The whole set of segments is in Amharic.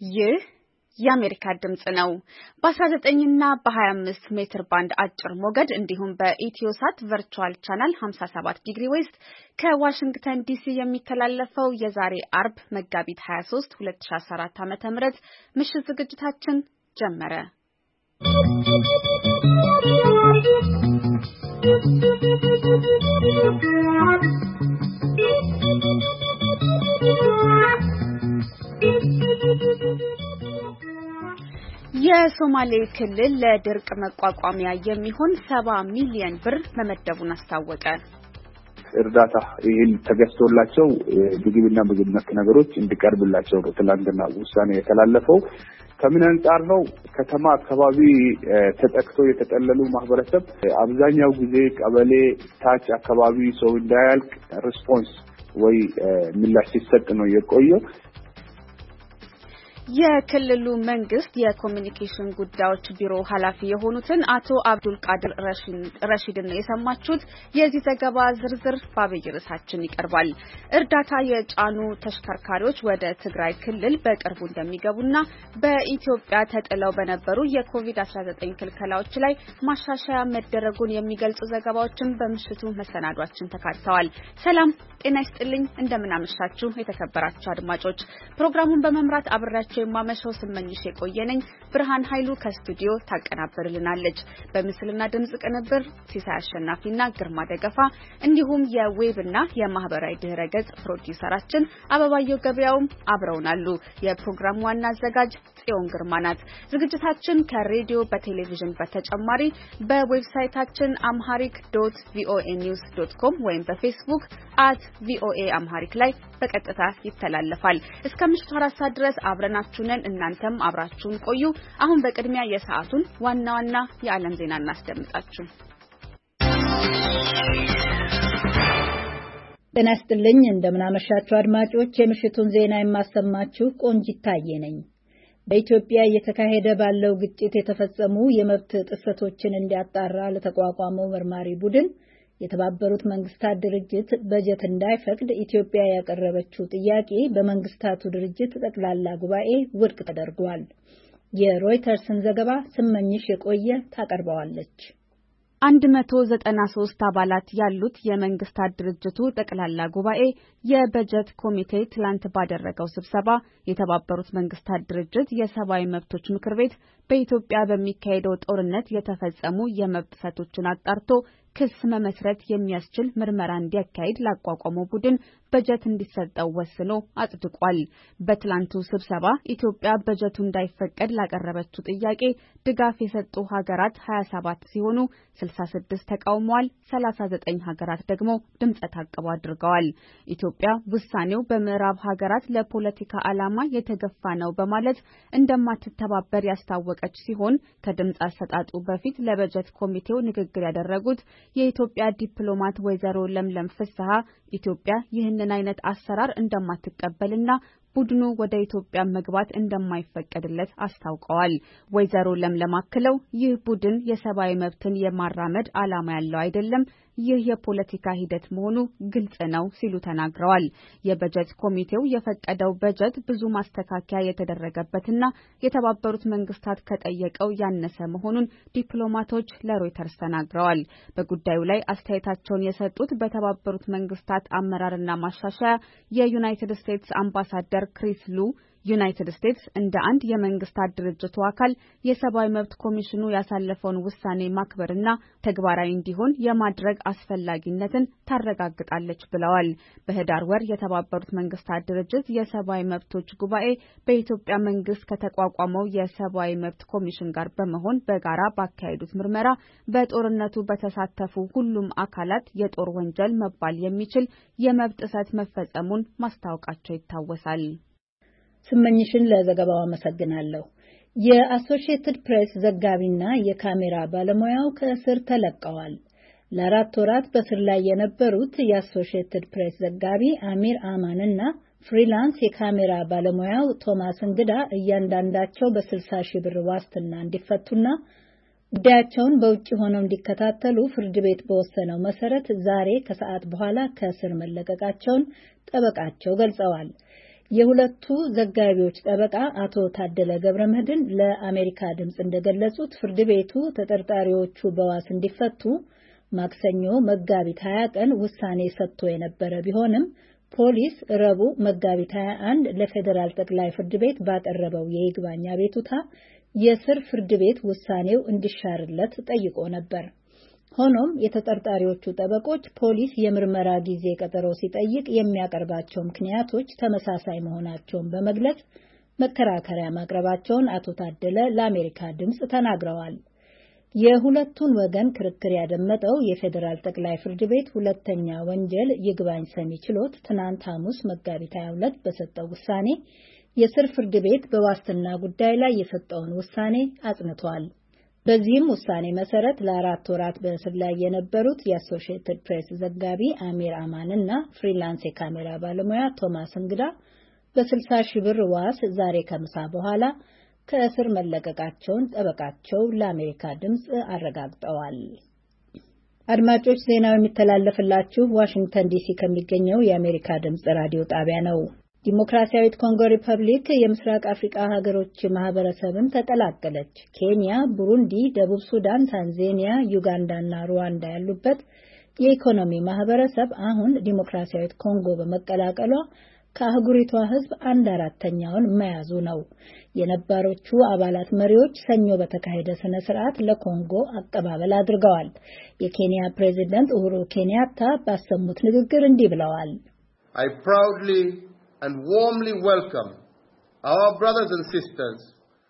ይህ የአሜሪካ ድምጽ ነው። በ19 እና በ25 ሜትር ባንድ አጭር ሞገድ እንዲሁም በኢትዮሳት ቨርቹዋል ቻናል 57 ዲግሪ ዌስት ከዋሽንግተን ዲሲ የሚተላለፈው የዛሬ አርብ መጋቢት 23 2014 ዓ.ም ምሽት ዝግጅታችን ጀመረ። የሶማሌ ክልል ለድርቅ መቋቋሚያ የሚሆን 70 ሚሊዮን ብር መመደቡን አስታወቀ። እርዳታ ይህን ተገዝቶላቸው ምግብና ምግብ ነክ ነገሮች እንዲቀርብላቸው ነው ትላንትና ውሳኔ የተላለፈው። ከምን አንጻር ነው? ከተማ አካባቢ ተጠቅቶ የተጠለሉ ማህበረሰብ አብዛኛው ጊዜ ቀበሌ ታች አካባቢ ሰው እንዳያልቅ ሪስፖንስ ወይ ምላሽ ሲሰጥ ነው የቆየው። የክልሉ መንግስት የኮሚኒኬሽን ጉዳዮች ቢሮ ኃላፊ የሆኑትን አቶ አብዱል ቃድር ረሺድን ነው የሰማችሁት። የዚህ ዘገባ ዝርዝር በአብይ ርዕሳችን ይቀርባል። እርዳታ የጫኑ ተሽከርካሪዎች ወደ ትግራይ ክልል በቅርቡ እንደሚገቡና በኢትዮጵያ ተጥለው በነበሩ የኮቪድ-19 ክልከላዎች ላይ ማሻሻያ መደረጉን የሚገልጹ ዘገባዎችን በምሽቱ መሰናዷችን ተካተዋል። ሰላም ጤና ይስጥልኝ፣ እንደምን አመሻችሁ የተከበራችሁ አድማጮች። ፕሮግራሙን በመምራት አብራችሁ የማመሻው ስመኝሽ የቆየነኝ። ብርሃን ኃይሉ ከስቱዲዮ ታቀናብርልናለች። በምስልና ድምጽ ቅንብር ሲሳይ አሸናፊና ግርማ ደገፋ እንዲሁም የዌብና የማህበራዊ ድህረ ገጽ ፕሮዲውሰራችን አበባየው ገበያውም አብረውናሉ። የፕሮግራሙ ዋና አዘጋጅ ጽዮን ግርማ ናት። ዝግጅታችን ከሬዲዮ በቴሌቪዥን በተጨማሪ በዌብሳይታችን amharic.voanews.com ወይም በፌስቡክ @voaamharic ላይ በቀጥታ ይተላለፋል። እስከ ምሽቱ 4 ሰዓት ድረስ አብረናችሁ ነን። እናንተም አብራችሁን ቆዩ። አሁን በቅድሚያ የሰዓቱን ዋና ዋና የዓለም ዜና እናስደምጣችሁ። ጤና ይስጥልኝ፣ እንደምን አመሻችሁ አድማጮች። የምሽቱን ዜና የማሰማችሁ ቆንጂት ታዬ ነኝ። በኢትዮጵያ እየተካሄደ ባለው ግጭት የተፈጸሙ የመብት ጥሰቶችን እንዲያጣራ ለተቋቋመው መርማሪ ቡድን የተባበሩት መንግስታት ድርጅት በጀት እንዳይፈቅድ ኢትዮጵያ ያቀረበችው ጥያቄ በመንግስታቱ ድርጅት ጠቅላላ ጉባኤ ውድቅ ተደርጓል። የሮይተርስን ዘገባ ስመኝሽ የቆየ ታቀርበዋለች። 193 አባላት ያሉት የመንግስታት ድርጅቱ ጠቅላላ ጉባኤ የበጀት ኮሚቴ ትላንት ባደረገው ስብሰባ የተባበሩት መንግስታት ድርጅት የሰብአዊ መብቶች ምክር ቤት በኢትዮጵያ በሚካሄደው ጦርነት የተፈጸሙ የመብት ጥሰቶችን አጣርቶ ክስ መመስረት የሚያስችል ምርመራ እንዲያካሂድ ላቋቋመው ቡድን በጀት እንዲሰጠው ወስኖ አጽድቋል። በትላንቱ ስብሰባ ኢትዮጵያ በጀቱ እንዳይፈቀድ ላቀረበችው ጥያቄ ድጋፍ የሰጡ ሀገራት 27 ሲሆኑ 66 ተቃውመዋል። 39 ሀገራት ደግሞ ድምፀ ተአቅቦ አድርገዋል። ኢትዮጵያ ውሳኔው በምዕራብ ሀገራት ለፖለቲካ ዓላማ የተገፋ ነው በማለት እንደማትተባበር ያስታወቀች ሲሆን ከድምፅ አሰጣጡ በፊት ለበጀት ኮሚቴው ንግግር ያደረጉት የኢትዮጵያ ዲፕሎማት ወይዘሮ ለምለም ፍስሐ ኢትዮጵያ ይህንን አይነት አሰራር እንደማትቀበልና ቡድኑ ወደ ኢትዮጵያ መግባት እንደማይፈቀድለት አስታውቀዋል። ወይዘሮ ለምለም አክለው ይህ ቡድን የሰብአዊ መብትን የማራመድ ዓላማ ያለው አይደለም፣ ይህ የፖለቲካ ሂደት መሆኑ ግልጽ ነው ሲሉ ተናግረዋል። የበጀት ኮሚቴው የፈቀደው በጀት ብዙ ማስተካከያ የተደረገበትና የተባበሩት መንግስታት ከጠየቀው ያነሰ መሆኑን ዲፕሎማቶች ለሮይተርስ ተናግረዋል። በጉዳዩ ላይ አስተያየታቸውን የሰጡት በተባበሩት መንግስታት አመራርና ማሻሻያ የዩናይትድ ስቴትስ አምባሳደር ክሪስ ሉ ዩናይትድ ስቴትስ እንደ አንድ የመንግስታት ድርጅቱ አካል የሰብአዊ መብት ኮሚሽኑ ያሳለፈውን ውሳኔ ማክበርና ተግባራዊ እንዲሆን የማድረግ አስፈላጊነትን ታረጋግጣለች ብለዋል። በህዳር ወር የተባበሩት መንግስታት ድርጅት የሰብአዊ መብቶች ጉባኤ በኢትዮጵያ መንግስት ከተቋቋመው የሰብአዊ መብት ኮሚሽን ጋር በመሆን በጋራ ባካሄዱት ምርመራ በጦርነቱ በተሳተፉ ሁሉም አካላት የጦር ወንጀል መባል የሚችል የመብት ጥሰት መፈጸሙን ማስታወቃቸው ይታወሳል። ስመኝሽን ለዘገባው አመሰግናለሁ። የአሶሺየትድ ፕሬስ ዘጋቢና የካሜራ ባለሙያው ከእስር ተለቀዋል። ለ4 ወራት በእስር ላይ የነበሩት የአሶሺየትድ ፕሬስ ዘጋቢ አሚር አማንና ፍሪላንስ የካሜራ ባለሙያው ቶማስ እንግዳ እያንዳንዳቸው በ60 ሺህ ብር ዋስትና እንዲፈቱና ጉዳያቸውን በውጭ ሆነው እንዲከታተሉ ፍርድ ቤት በወሰነው መሰረት ዛሬ ከሰዓት በኋላ ከእስር መለቀቃቸውን ጠበቃቸው ገልጸዋል። የሁለቱ ዘጋቢዎች ጠበቃ አቶ ታደለ ገብረመድህን ለአሜሪካ ድምጽ እንደገለጹት ፍርድ ቤቱ ተጠርጣሪዎቹ በዋስ እንዲፈቱ ማክሰኞ መጋቢት 20 ቀን ውሳኔ ሰጥቶ የነበረ ቢሆንም ፖሊስ ረቡዕ መጋቢት 21 ለፌዴራል ጠቅላይ ፍርድ ቤት ባቀረበው የይግባኝ አቤቱታ የስር ፍርድ ቤት ውሳኔው እንዲሻርለት ጠይቆ ነበር። ሆኖም የተጠርጣሪዎቹ ጠበቆች ፖሊስ የምርመራ ጊዜ ቀጠሮ ሲጠይቅ የሚያቀርባቸው ምክንያቶች ተመሳሳይ መሆናቸውን በመግለጽ መከራከሪያ ማቅረባቸውን አቶ ታደለ ለአሜሪካ ድምጽ ተናግረዋል። የሁለቱን ወገን ክርክር ያደመጠው የፌዴራል ጠቅላይ ፍርድ ቤት ሁለተኛ ወንጀል ይግባኝ ሰሚ ችሎት ትናንት ሐሙስ መጋቢት 22 በሰጠው ውሳኔ የስር ፍርድ ቤት በዋስትና ጉዳይ ላይ የሰጠውን ውሳኔ አጽንቷል። በዚህም ውሳኔ መሰረት ለ4 ወራት በእስር ላይ የነበሩት የአሶሺየትድ ፕሬስ ዘጋቢ አሚር አማን እና ፍሪላንስ የካሜራ ባለሙያ ቶማስ እንግዳ በ60 ሺህ ብር ዋስ ዛሬ ከምሳ በኋላ ከእስር መለቀቃቸውን ጠበቃቸው ለአሜሪካ ድምጽ አረጋግጠዋል። አድማጮች ዜናው የሚተላለፍላችሁ ዋሽንግተን ዲሲ ከሚገኘው የአሜሪካ ድምጽ ራዲዮ ጣቢያ ነው። ዲሞክራሲያዊት ኮንጎ ሪፐብሊክ የምስራቅ አፍሪካ ሀገሮች ማህበረሰብን ተቀላቀለች። ኬንያ፣ ቡሩንዲ፣ ደቡብ ሱዳን፣ ታንዛኒያ፣ ዩጋንዳና ሩዋንዳ ያሉበት የኢኮኖሚ ማህበረሰብ አሁን ዲሞክራሲያዊት ኮንጎ በመቀላቀሏ ከአህጉሪቷ ሕዝብ 1/4ኛውን መያዙ ነው። የነባሮቹ አባላት መሪዎች ሰኞ በተካሄደ ስነ ስርዓት ለኮንጎ አቀባበል አድርገዋል። የኬንያ ፕሬዝዳንት ኡሁሩ ኬንያታ ባሰሙት ንግግር እንዲህ ብለዋል። I proudly and warmly welcome our brothers and sisters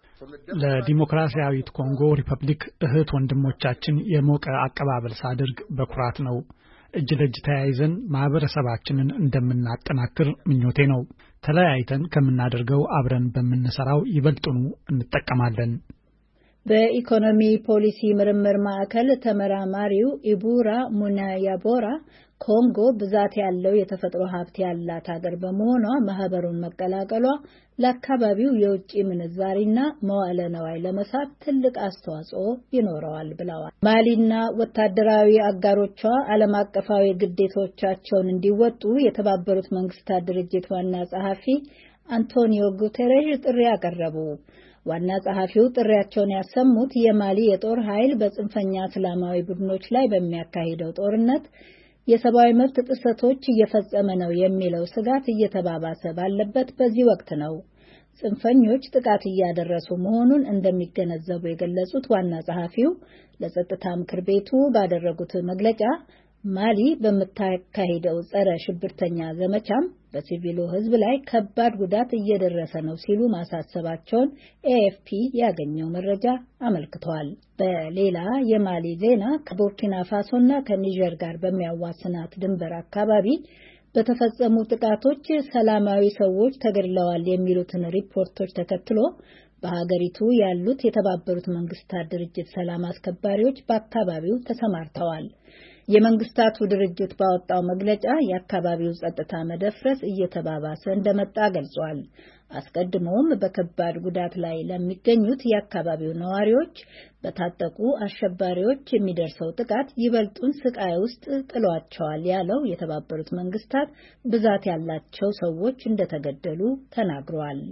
ለዲሞክራሲያዊት ኮንጎ ሪፐብሊክ እህት ወንድሞቻችን የሞቀ አቀባበል ሳድርግ በኩራት ነው። እጅ ለእጅ ተያይዘን ማህበረሰባችንን እንደምናጠናክር ምኞቴ ነው። ተለያይተን ከምናደርገው አብረን በመንሰራው ይበልጡኑ እንጠቀማለን። በኢኮኖሚ ፖሊሲ ምርምር ማዕከል ተመራማሪው ኢቡራ ሙናያቦራ ኮንጎ ብዛት ያለው የተፈጥሮ ሀብት ያላት ሀገር በመሆኗ ማህበሩን መቀላቀሏ ለአካባቢው የውጭ ምንዛሪና መዋዕለ ነዋይ ለመሳብ ትልቅ አስተዋጽኦ ይኖረዋል ብለዋል። ማሊና ወታደራዊ አጋሮቿ ዓለም አቀፋዊ ግዴታዎቻቸውን እንዲወጡ የተባበሩት መንግስታት ድርጅት ዋና ጸሐፊ አንቶኒዮ ጉተሬዥ ጥሪ ያቀረቡ። ዋና ጸሐፊው ጥሪያቸውን ያሰሙት የማሊ የጦር ኃይል በጽንፈኛ እስላማዊ ቡድኖች ላይ በሚያካሂደው ጦርነት የሰብአዊ መብት ጥሰቶች እየፈጸመ ነው የሚለው ስጋት እየተባባሰ ባለበት በዚህ ወቅት ነው። ጽንፈኞች ጥቃት እያደረሱ መሆኑን እንደሚገነዘቡ የገለጹት ዋና ጸሐፊው ለጸጥታ ምክር ቤቱ ባደረጉት መግለጫ ማሊ በምታካሂደው ጸረ ሽብርተኛ ዘመቻም በሲቪሉ ሕዝብ ላይ ከባድ ጉዳት እየደረሰ ነው ሲሉ ማሳሰባቸውን ኤኤፍፒ ያገኘው መረጃ አመልክቷል። በሌላ የማሊ ዜና ከቡርኪና ፋሶና ከኒጀር ጋር በሚያዋስናት ድንበር አካባቢ በተፈጸሙ ጥቃቶች ሰላማዊ ሰዎች ተገድለዋል የሚሉትን ሪፖርቶች ተከትሎ በሀገሪቱ ያሉት የተባበሩት መንግስታት ድርጅት ሰላም አስከባሪዎች በአካባቢው ተሰማርተዋል። የመንግስታቱ ድርጅት ባወጣው መግለጫ የአካባቢው ጸጥታ መደፍረስ እየተባባሰ እንደመጣ ገልጿል። አስቀድሞም በከባድ ጉዳት ላይ ለሚገኙት የአካባቢው ነዋሪዎች በታጠቁ አሸባሪዎች የሚደርሰው ጥቃት ይበልጡን ስቃይ ውስጥ ጥሏቸዋል ያለው የተባበሩት መንግስታት ብዛት ያላቸው ሰዎች እንደተገደሉ ተናግሯል።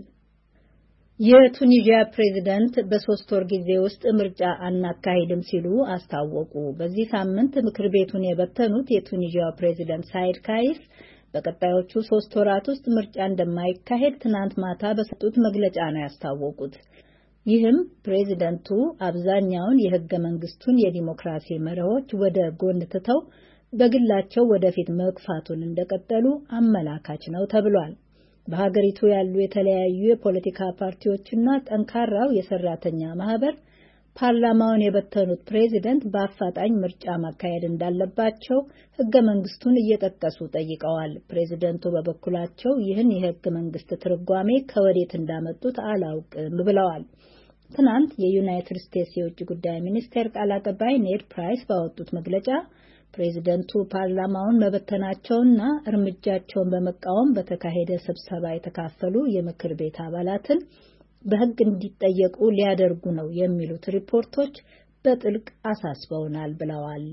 የቱኒዚያ ፕሬዝዳንት በ3 ወር ጊዜ ውስጥ ምርጫ አናካሂድም ሲሉ አስታወቁ። በዚህ ሳምንት ምክር ቤቱን የበተኑት የቱኒዚያው ፕሬዝዳንት ሳይድ ካይስ በቀጣዮቹ 3 ወራት ውስጥ ምርጫ እንደማይካሄድ ትናንት ማታ በሰጡት መግለጫ ነው ያስታወቁት። ይህም ፕሬዝዳንቱ አብዛኛውን የህገ መንግስቱን የዲሞክራሲ መርሆች ወደ ጎን ትተው በግላቸው ወደፊት መግፋቱን እንደቀጠሉ አመላካች ነው ተብሏል። በሀገሪቱ ያሉ የተለያዩ የፖለቲካ ፓርቲዎችና ጠንካራው የሰራተኛ ማህበር ፓርላማውን የበተኑት ፕሬዝዳንት በአፋጣኝ ምርጫ ማካሄድ እንዳለባቸው ህገ መንግስቱን እየጠቀሱ ጠይቀዋል። ፕሬዝዳንቱ በበኩላቸው ይህን የህገ መንግስት ትርጓሜ ከወዴት እንዳመጡት አላውቅም ብለዋል። ትናንት የዩናይትድ ስቴትስ የውጭ ጉዳይ ሚኒስቴር ቃል አቀባይ ኔድ ፕራይስ ባወጡት መግለጫ ፕሬዝዳንቱ ፓርላማውን መበተናቸውና እርምጃቸውን በመቃወም በተካሄደ ስብሰባ የተካፈሉ የምክር ቤት አባላትን በህግ እንዲጠየቁ ሊያደርጉ ነው የሚሉት ሪፖርቶች በጥልቅ አሳስበውናል ብለዋል።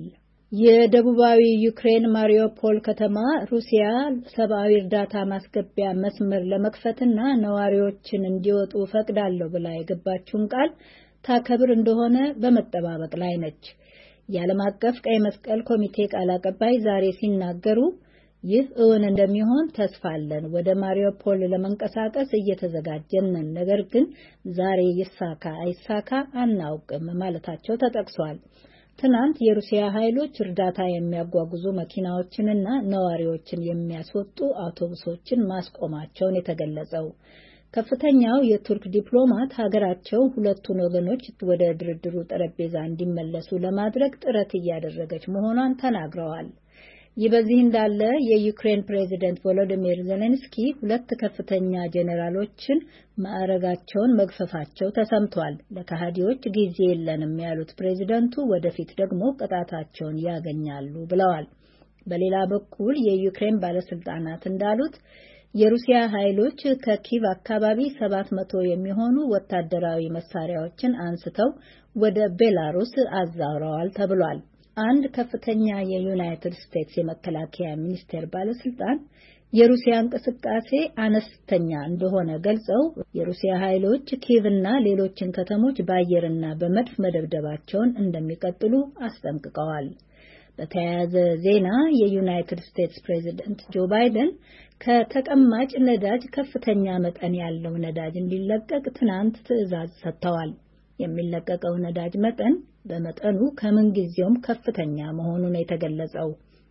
የደቡባዊ ዩክሬን ማሪዮፖል ከተማ ሩሲያ ሰብአዊ እርዳታ ማስገቢያ መስመር ለመክፈትና ነዋሪዎችን እንዲወጡ ፈቅዳለሁ ብላ የገባችውን ቃል ታከብር እንደሆነ በመጠባበቅ ላይ ነች። የዓለም አቀፍ ቀይ መስቀል ኮሚቴ ቃል አቀባይ ዛሬ ሲናገሩ ይህ እውን እንደሚሆን ተስፋ አለን። ወደ ማሪዮፖል ለመንቀሳቀስ እየተዘጋጀን ነን፣ ነገር ግን ዛሬ ይሳካ አይሳካ አናውቅም ማለታቸው ተጠቅሷል። ትናንት የሩሲያ ኃይሎች እርዳታ የሚያጓጉዙ መኪናዎችንና ነዋሪዎችን የሚያስወጡ አውቶቡሶችን ማስቆማቸውን የተገለጸው ከፍተኛው የቱርክ ዲፕሎማት ሀገራቸው ሁለቱን ወገኖች ወደ ድርድሩ ጠረጴዛ እንዲመለሱ ለማድረግ ጥረት እያደረገች መሆኗን ተናግረዋል። ይህ በዚህ እንዳለ የዩክሬን ፕሬዝዳንት ቮሎዲሚር ዜሌንስኪ ሁለት ከፍተኛ ጄኔራሎችን ማዕረጋቸውን መግፈፋቸው ተሰምቷል። ለካሃዲዎች ጊዜ የለንም ያሉት ፕሬዝዳንቱ ወደፊት ደግሞ ቅጣታቸውን ያገኛሉ ብለዋል። በሌላ በኩል የዩክሬን ባለስልጣናት እንዳሉት የሩሲያ ኃይሎች ከኪቭ አካባቢ 700 የሚሆኑ ወታደራዊ መሳሪያዎችን አንስተው ወደ ቤላሩስ አዛውረዋል ተብሏል። አንድ ከፍተኛ የዩናይትድ ስቴትስ የመከላከያ ሚኒስቴር ባለስልጣን የሩሲያ እንቅስቃሴ አነስተኛ እንደሆነ ገልጸው የሩሲያ ኃይሎች ኪቭና ሌሎችን ከተሞች በአየርና በመድፍ መደብደባቸውን እንደሚቀጥሉ አስጠንቅቀዋል። በተያያዘ ዜና የዩናይትድ ስቴትስ ፕሬዝዳንት ጆ ባይደን ከተቀማጭ ነዳጅ ከፍተኛ መጠን ያለው ነዳጅ እንዲለቀቅ ትናንት ትዕዛዝ ሰጥተዋል። የሚለቀቀው ነዳጅ መጠን በመጠኑ ከምን ጊዜውም ከፍተኛ መሆኑን የተገለጸው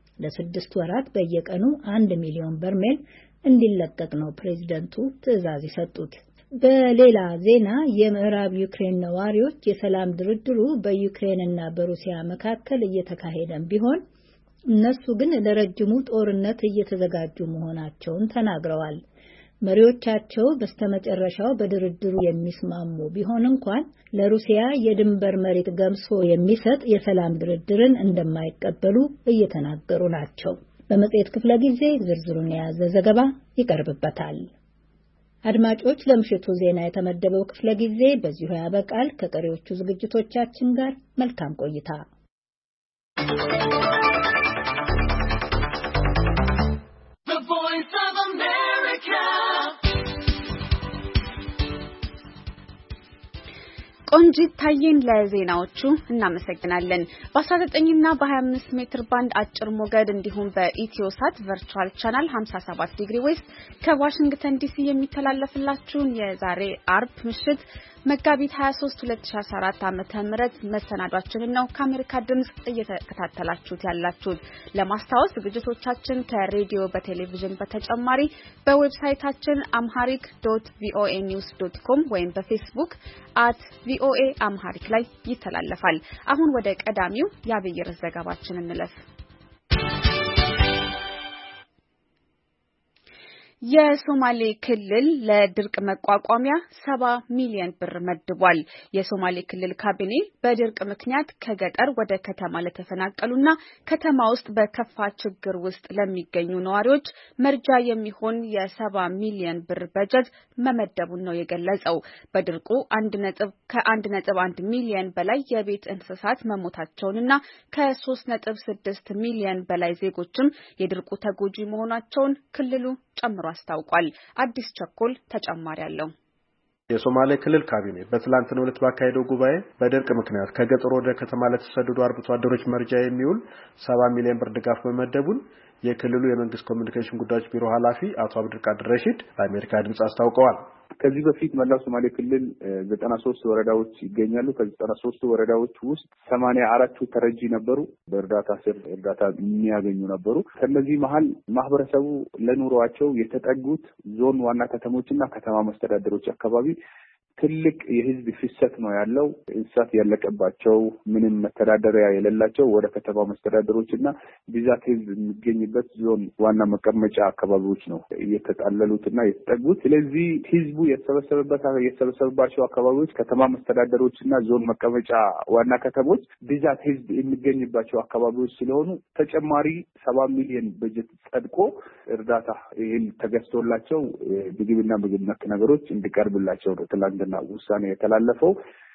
ለ6 ወራት በየቀኑ 1 ሚሊዮን በርሜል እንዲለቀቅ ነው ፕሬዝዳንቱ ትዕዛዝ የሰጡት። በሌላ ዜና የምዕራብ ዩክሬን ነዋሪዎች የሰላም ድርድሩ በዩክሬንና በሩሲያ መካከል እየተካሄደም ቢሆን እነሱ ግን ለረጅሙ ጦርነት እየተዘጋጁ መሆናቸውን ተናግረዋል። መሪዎቻቸው በስተመጨረሻው በድርድሩ የሚስማሙ ቢሆን እንኳን ለሩሲያ የድንበር መሬት ገምሶ የሚሰጥ የሰላም ድርድርን እንደማይቀበሉ እየተናገሩ ናቸው። በመጽሔት ክፍለ ጊዜ ዝርዝሩን የያዘ ዘገባ ይቀርብበታል። አድማጮች፣ ለምሽቱ ዜና የተመደበው ክፍለ ጊዜ በዚሁ ያበቃል። ከቀሪዎቹ ዝግጅቶቻችን ጋር መልካም ቆይታ። ቆንጂት ታየን ለዜናዎቹ እናመሰግናለን። በ19 እና በ25 ሜትር ባንድ አጭር ሞገድ እንዲሁም በኢትዮሳት ቨርቹዋል ቻናል 57 ዲግሪ ዌስት ከዋሽንግተን ዲሲ የሚተላለፍላችሁን የዛሬ አርብ ምሽት መጋቢት 23 2014 ዓመተ ምህረት መሰናዷችንን ነው ከአሜሪካ ድምጽ እየተከታተላችሁት ያላችሁት። ለማስታወስ ዝግጅቶቻችን ከሬዲዮ በቴሌቪዥን በተጨማሪ በዌብሳይታችን amharic.voanews.com ወይም በፌስቡክ @voaamharic ላይ ይተላለፋል። አሁን ወደ ቀዳሚው የአብይር ዘገባችን እንለፍ። የሶማሌ ክልል ለድርቅ መቋቋሚያ 70 ሚሊዮን ብር መድቧል። የሶማሌ ክልል ካቢኔ በድርቅ ምክንያት ከገጠር ወደ ከተማ ለተፈናቀሉና ከተማ ውስጥ በከፋ ችግር ውስጥ ለሚገኙ ነዋሪዎች መርጃ የሚሆን የ70 ሚሊዮን ብር በጀት መመደቡን ነው የገለጸው። በድርቁ 1.1 ሚሊዮን በላይ የቤት እንስሳት መሞታቸውንና ከ3.6 ሚሊዮን በላይ ዜጎችም የድርቁ ተጎጂ መሆናቸውን ክልሉ ጨምሮ አስታውቋል። አዲስ ቸኮል ተጨማሪ አለው። የሶማሌ ክልል ካቢኔ በትላንትናው ዕለት ባካሄደው ጉባኤ በድርቅ ምክንያት ከገጠር ወደ ከተማ ለተሰደዱ አርብቶ አደሮች መርጃ የሚውል 70 ሚሊዮን ብር ድጋፍ በመደቡን የክልሉ የመንግስት ኮሚኒኬሽን ጉዳዮች ቢሮ ኃላፊ አቶ አብዱልቃድር ረሺድ ለአሜሪካ ድምጽ አስታውቀዋል። ከዚህ በፊት መላው ሶማሌ ክልል 93 ወረዳዎች ይገኛሉ። ከ93 ወረዳዎች ውስጥ 84ቱ ተረጂ ነበሩ፣ በእርዳታ ስር እርዳታ የሚያገኙ ነበሩ። ከነዚህ መሀል ማህበረሰቡ ለኑሯቸው የተጠጉት ዞን ዋና ከተሞችና ከተማ መስተዳደሮች አካባቢ ትልቅ የህዝብ ፍሰት ነው ያለው። እንስሳት ያለቀባቸው ምንም መተዳደሪያ የሌላቸው ወደ ከተማ መስተዳደሮችና ብዛት ህዝብ የሚገኝበት ዞን ዋና መቀመጫ አካባቢዎች ነው እየተጣለሉትና የተጠጉት። ስለዚህ ህዝቡ የተሰበሰበባቸው አካባቢዎች ከተማ መስተዳደሮችና ዞን መቀመጫ ዋና ከተሞች ብዛት ህዝብ የሚገኝባቸው አካባቢዎች ስለሆኑ ተጨማሪ 70 ሚሊዮን በጀት ጸድቆ እርዳታ ይህን ተገዝቶላቸው ምግብና ምግብ ነክ ነገሮች እንዲቀርብላቸው ነው ትላንትና ውሳኔ የተላለፈው።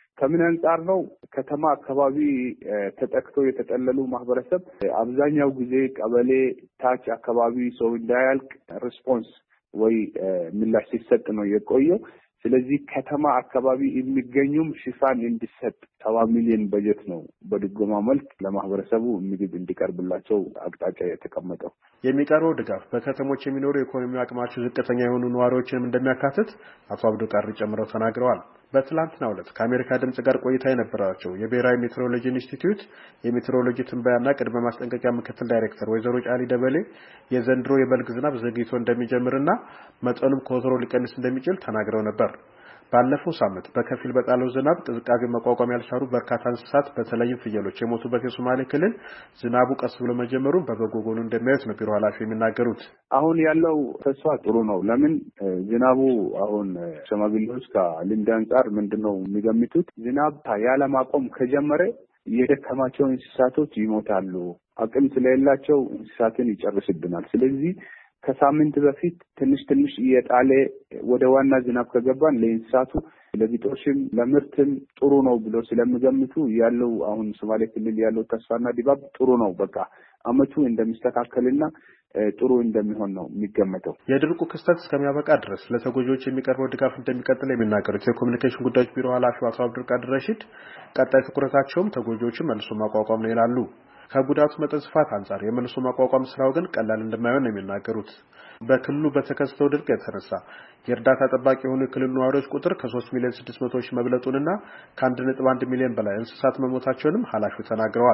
ከምን አንጻር ነው? ከተማ አካባቢ ተጠቅቶ የተጠለሉ ማህበረሰብ አብዛኛው ጊዜ ቀበሌ ታች አካባቢ ሰው እንዳያልቅ ሪስፖንስ ወይ ምላሽ ሲሰጥ ነው የቆየው። ስለዚህ ከተማ አካባቢ የሚገኙም ሽፋን እንዲሰጥ 70 ሚሊዮን በጀት ነው በድጎማ መልክ ለማህበረሰቡ ምግብ እንዲቀርብላቸው አቅጣጫ የተቀመጠው። የሚቀርበው ድጋፍ በከተሞች የሚኖሩ የኢኮኖሚ አቅማቸው ዝቅተኛ የሆኑ ነዋሪዎችንም እንደሚያካትት አቶ አብዱልቃድር ጨምረው ተናግረዋል። በትላንትናው ዕለት ከአሜሪካ ድምጽ ጋር ቆይታ የነበራቸው የብሔራዊ ሜትሮሎጂ ኢንስቲትዩት የሜትሮሎጂ ትንበያና ቅድመ ማስጠንቀቂያ ምክትል ዳይሬክተር ወይዘሮ ጫሊ ደበሌ የዘንድሮ የበልግ ዝናብ ዘግይቶ እንደሚጀምርና መጠኑም ከወትሮ ሊቀንስ እንደሚችል ተናግረው ነበር። ባለፈው ሳምንት በከፊል በጣለው ዝናብ ቅዝቃዜ መቋቋም ያልቻሉ በርካታ እንስሳት በተለይም ፍየሎች የሞቱበት የሶማሌ ክልል ዝናቡ ቀስ ብሎ መጀመሩን በበጎ ጎኑ እንደሚያዩት ነው ቢሮ ኃላፊ የሚናገሩት። አሁን ያለው ተስፋ ጥሩ ነው። ለምን ዝናቡ አሁን ሸማግሌዎች ከልምድ አንጻር ምንድነው የሚገምቱት? ዝናብ ያለማቆም ከጀመረ የደከማቸው እንስሳቶች ይሞታሉ፣ አቅም ስለሌላቸው እንስሳትን ይጨርስብናል። ስለዚህ ከሳምንት በፊት ትንሽ እየጣለ ወደ ዋና ዝናብ ከገባን ለእንስሳቱ ለግጦሽም ለምርትም ጥሩ ነው ብሎ ስለሚገምቱ ያለው አሁን ሶማሌ ክልል ያለው ተስፋና ድባብ ጥሩ ነው። በቃ አመቱ እንደሚስተካከልና ጥሩ እንደሚሆን ነው የሚገመተው። የድርቁ ክስተት እስከሚያበቃ ድረስ ለተጎጂዎች የሚቀርበው ድጋፍ እንደሚቀጥል የሚናገሩት የኮሚኒኬሽን ጉዳዮች ቢሮ ኃላፊው አቶ አብዱልቃድር ረሺድ ቀጣይ ትኩረታቸውም ተጎጂዎችን መልሶ ማቋቋም ነው ይላሉ። ከጉዳቱ መጠን ስፋት አንጻር የመልሶ ማቋቋም ስራው ግን ቀላል እንደማይሆን ነው የሚናገሩት። በክልሉ በተከሰተው ድርቅ የተነሳ የእርዳታ ጠባቂ የሆኑ የክልሉ ነዋሪዎች ቁጥር ከ3 ሚሊዮን 600 ሺህ መብለጡንና ከ1.1 ሚሊዮን በላይ እንስሳት መሞታቸውንም ኃላፊው ተናግረዋል።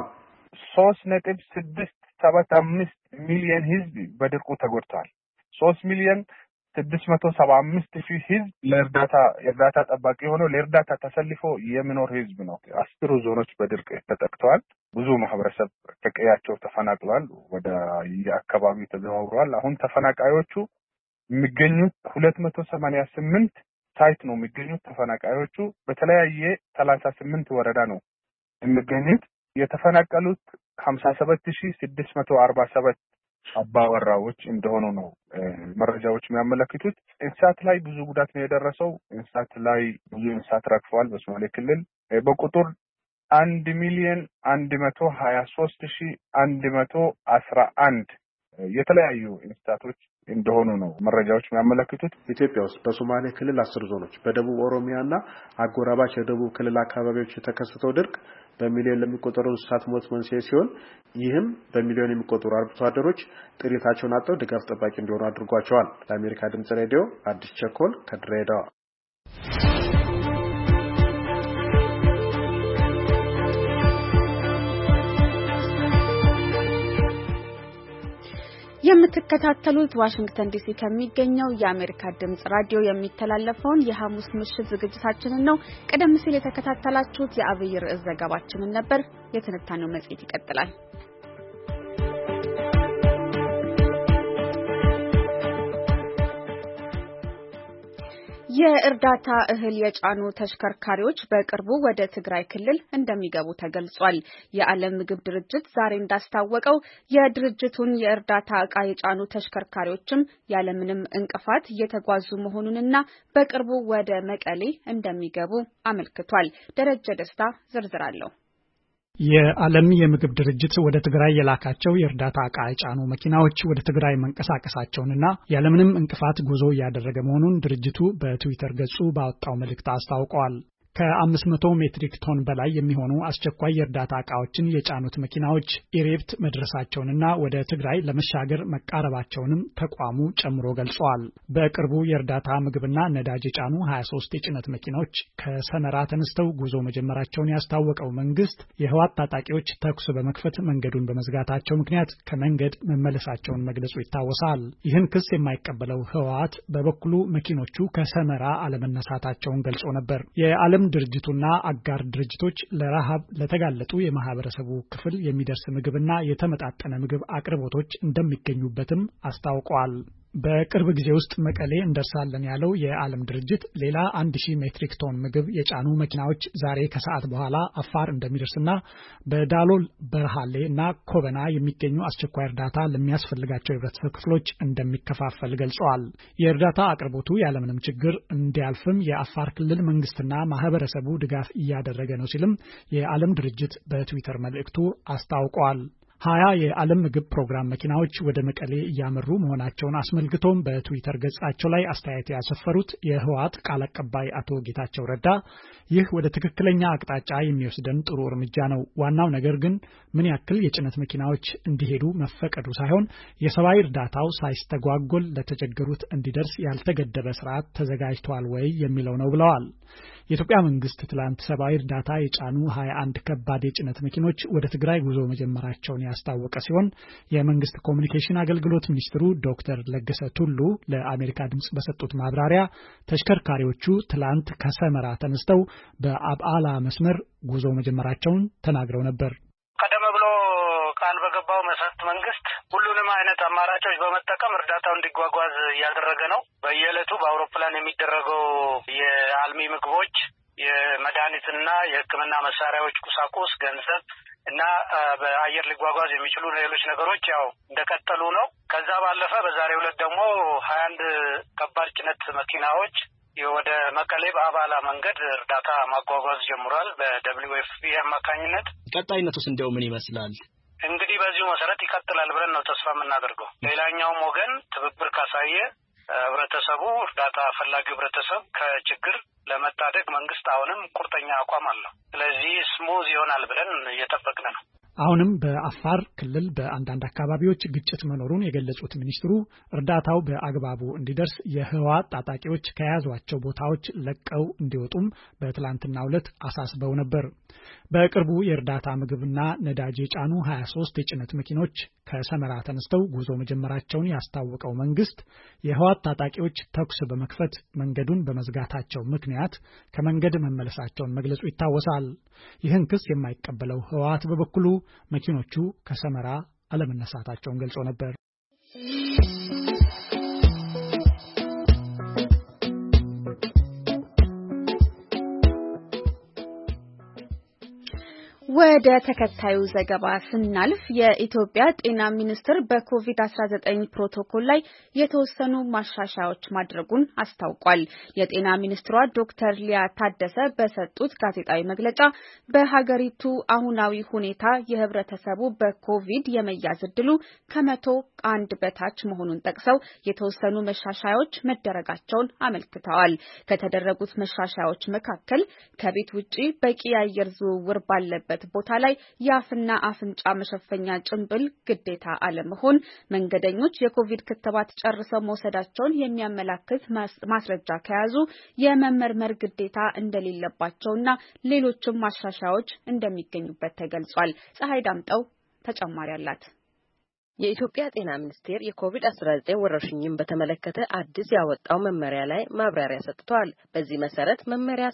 3.675 ሚሊዮን ህዝብ በድርቁ ተጎድቷል። 3 ሚሊዮን 675,000 ህዝብ ለእርዳታ ጠባቂ ሆኖ ለእርዳታ ተሰልፎ የሚኖር ህዝብ ነው። 10 ዞኖች በድርቅ ተጠቅተዋል። ብዙ ማህበረሰብ ከቀያቸው ተፈናቅሏል፣ ወደ የአካባቢው ተዘዋውረዋል። አሁን ተፈናቃዮቹ የሚገኙት 288 ሳይት ነው የሚገኙት። ተፈናቃዮቹ በተለያየ 38 ወረዳ ነው የሚገኙት። የተፈናቀሉት 57,647 አባወራዎች እንደሆኑ ነው መረጃዎች የሚያመለክቱት። እንስሳት ላይ ብዙ ጉዳት ነው የደረሰው። እንስሳት ላይ ብዙ እንስሳት ረግፈዋል። በሶማሌ ክልል በቁጥር 1,123,111 የተለያዩ እንስሳቶች እንደሆኑ ነው መረጃዎች የሚያመለክቱት። ኢትዮጵያ ውስጥ በሶማሌ ክልል 10 ዞኖች በደቡብ ኦሮሚያና አጎራባች የደቡብ ክልል አካባቢዎች የተከሰተው ድርቅ በሚሊዮን ለሚቆጠሩ እንስሳት ሞት መንስኤ ሲሆን ይህም በሚሊዮን የሚቆጠሩ አርብቶ አደሮች ጥሪታቸውን አጥተው ድጋፍ ጠባቂ እንዲሆኑ አድርጓቸዋል። ለአሜሪካ ድምጽ ሬዲዮ አዲስ ቸኮል ከድሬዳዋ። የምትከታተሉት ዋሽንግተን ዲሲ ከሚገኘው የአሜሪካ ድምጽ ራዲዮ የሚተላለፈውን የሐሙስ ምሽት ዝግጅታችንን ነው። ቀደም ሲል የተከታተላችሁት የአብይ ርዕስ ዘገባችንን ነበር። የትንታኔው መጽሔት ይቀጥላል። የእርዳታ እህል የጫኑ ተሽከርካሪዎች በቅርቡ ወደ ትግራይ ክልል እንደሚገቡ ተገልጿል። የዓለም ምግብ ድርጅት ዛሬ እንዳስታወቀው የድርጅቱን የእርዳታ ዕቃ የጫኑ ተሽከርካሪዎችም ያለምንም እንቅፋት እየተጓዙ መሆኑንና በቅርቡ ወደ መቀሌ እንደሚገቡ አመልክቷል። ደረጀ ደስታ ዝርዝር አለው። የዓለም የምግብ ድርጅት ወደ ትግራይ የላካቸው የእርዳታ ዕቃ የጫኑ መኪናዎች ወደ ትግራይ መንቀሳቀሳቸውንና ያለምንም እንቅፋት ጉዞ እያደረገ መሆኑን ድርጅቱ በትዊተር ገጹ ባወጣው መልእክት አስታውቀዋል። ከ500 ሜትሪክ ቶን በላይ የሚሆኑ አስቸኳይ የእርዳታ ዕቃዎችን የጫኑት መኪናዎች ኢሬፕት መድረሳቸውንና ወደ ትግራይ ለመሻገር መቃረባቸውንም ተቋሙ ጨምሮ ገልጸዋል። በቅርቡ የእርዳታ ምግብና ነዳጅ የጫኑ 23 የጭነት መኪናዎች ከሰመራ ተነስተው ጉዞ መጀመራቸውን ያስታወቀው መንግስት የህወሓት ታጣቂዎች ተኩስ በመክፈት መንገዱን በመዝጋታቸው ምክንያት ከመንገድ መመለሳቸውን መግለጹ ይታወሳል። ይህን ክስ የማይቀበለው ህወሓት በበኩሉ መኪኖቹ ከሰመራ አለመነሳታቸውን ገልጾ ነበር። የዓለም ድርጅቱና አጋር ድርጅቶች ለረሃብ ለተጋለጡ የማህበረሰቡ ክፍል የሚደርስ ምግብና የተመጣጠነ ምግብ አቅርቦቶች እንደሚገኙበትም አስታውቀዋል። በቅርብ ጊዜ ውስጥ መቀሌ እንደርሳለን ያለው የዓለም ድርጅት ሌላ 1000 ሜትሪክ ቶን ምግብ የጫኑ መኪናዎች ዛሬ ከሰዓት በኋላ አፋር እንደሚደርስና በዳሎል በርሃሌ እና ኮበና የሚገኙ አስቸኳይ እርዳታ ለሚያስፈልጋቸው የህብረተሰብ ክፍሎች እንደሚከፋፈል ገልጸዋል። የእርዳታ አቅርቦቱ ያለምንም ችግር እንዲያልፍም የአፋር ክልል መንግስትና ማህበረሰቡ ድጋፍ እያደረገ ነው ሲልም የዓለም ድርጅት በትዊተር መልእክቱ አስታውቋል። 20 የዓለም ምግብ ፕሮግራም መኪናዎች ወደ መቀሌ እያመሩ መሆናቸውን አስመልክቶም በትዊተር ገጻቸው ላይ አስተያየት ያሰፈሩት የህወሓት ቃል አቀባይ አቶ ጌታቸው ረዳ ይህ ወደ ትክክለኛ አቅጣጫ የሚወስደን ጥሩ እርምጃ ነው። ዋናው ነገር ግን ምን ያክል የጭነት መኪናዎች እንዲሄዱ መፈቀዱ ሳይሆን የሰብአዊ እርዳታው ሳይስተጓጎል ለተቸገሩት እንዲደርስ ያልተገደበ ስርዓት ተዘጋጅቷል ወይ የሚለው ነው ብለዋል። የኢትዮጵያ መንግስት ትላንት ሰብአዊ እርዳታ የጫኑ 21 ከባድ የጭነት መኪኖች ወደ ትግራይ ጉዞ መጀመራቸውን ያስታወቀ ሲሆን የመንግስት ኮሚኒኬሽን አገልግሎት ሚኒስትሩ ዶክተር ለገሰ ቱሉ ለአሜሪካ ድምጽ በሰጡት ማብራሪያ ተሽከርካሪዎቹ ትላንት ከሰመራ ተነስተው በአብዓላ መስመር ጉዞ መጀመራቸውን ተናግረው ነበር። ቀደም ብሎ ቃል በገባው መሰረት መንግስት ሁሉንም አይነት አማራጮች በመጠቀም እርዳታው እንዲጓጓዝ እያደረገ ነው። በየዕለቱ በአውሮፕላን የሚደረገው የአልሚ ምግቦች፣ የመድኃኒትና የሕክምና መሳሪያዎች፣ ቁሳቁስ፣ ገንዘብ እና በአየር ሊጓጓዝ የሚችሉ ሌሎች ነገሮች ያው እንደቀጠሉ ነው። ከዛ ባለፈ በዛሬው ዕለት ደግሞ 21 ከባድ ጭነት መኪናዎች ወደ መቀሌ በአባላ መንገድ እርዳታ ማጓጓዝ ጀምሯል በWFP አማካኝነት። ቀጣይነቱስ እንደው ምን ይመስላል? እንግዲህ በዚሁ መሰረት ይቀጥላል ብለን ነው ተስፋ የምናደርገው። ሌላኛውም ወገን ትብብር ካሳየ ህብረተሰቡ እርዳታ ፈላጊ ህብረተሰብ ከችግር ለመታደግ መንግስት አሁንም ቁርጠኛ አቋም አለው። ስለዚህ ስሙዝ ይሆናል ብለን እየጠበቅን ነው። አሁንም በአፋር ክልል በአንዳንድ አካባቢዎች ግጭት መኖሩን የገለጹት ሚኒስትሩ እርዳታው በአግባቡ እንዲደርስ የህወሓት ታጣቂዎች ከያዟቸው ቦታዎች ለቀው እንዲወጡም በትላንትናው ዕለት አሳስበው ነበር። በቅርቡ የእርዳታ ምግብና ነዳጅ የጫኑ 23 የጭነት መኪኖች ከሰመራ ተነስተው ጉዞ መጀመራቸውን ያስታወቀው መንግስት የህወሓት ታጣቂዎች ተኩስ በመክፈት መንገዱን በመዝጋታቸው ምክንያት ከመንገድ መመለሳቸውን መግለጹ ይታወሳል። ይህን ክስ የማይቀበለው ህወሓት በበኩሉ መኪኖቹ ከሰመራ አለመነሳታቸውን ገልጾ ነበር። ወደ ተከታዩ ዘገባ ስናልፍ የኢትዮጵያ ጤና ሚኒስቴር በኮቪድ-19 ፕሮቶኮል ላይ የተወሰኑ ማሻሻያዎች ማድረጉን አስታውቋል። የጤና ሚኒስትሯ ዶክተር ሊያ ታደሰ በሰጡት ጋዜጣዊ መግለጫ በሀገሪቱ አሁናዊ ሁኔታ የህብረተሰቡ በኮቪድ የመያዝ ዕድሉ ከ100 በታች መሆኑን ጠቅሰው የተወሰኑ መሻሻያዎች መደረጋቸውን አመልክተዋል። ከተደረጉት መሻሻያዎች መካከል ከቤት ውጪ በቂ የአየር ዝውውር ባለበት ቦታ ላይ የአፍና አፍንጫ መሸፈኛ ጭንብል ግዴታ አለመሆን፣ መንገደኞች የኮቪድ ክትባት ጨርሰው መውሰዳቸውን የሚያመላክት ማስረጃ ከያዙ የመመርመር ግዴታ እንደሌለባቸውና ሌሎችም ማሻሻያዎች እንደሚገኙበት ተገልጿል። ፀሐይ ዳምጠው ተጨማሪ አላት። የኢትዮጵያ ጤና ሚኒስቴር የኮቪድ-19 ወረርሽኝን በተመለከተ አዲስ ያወጣው መመሪያ ላይ ማብራሪያ ሰጥቷል። በዚህ መሰረት መመሪያ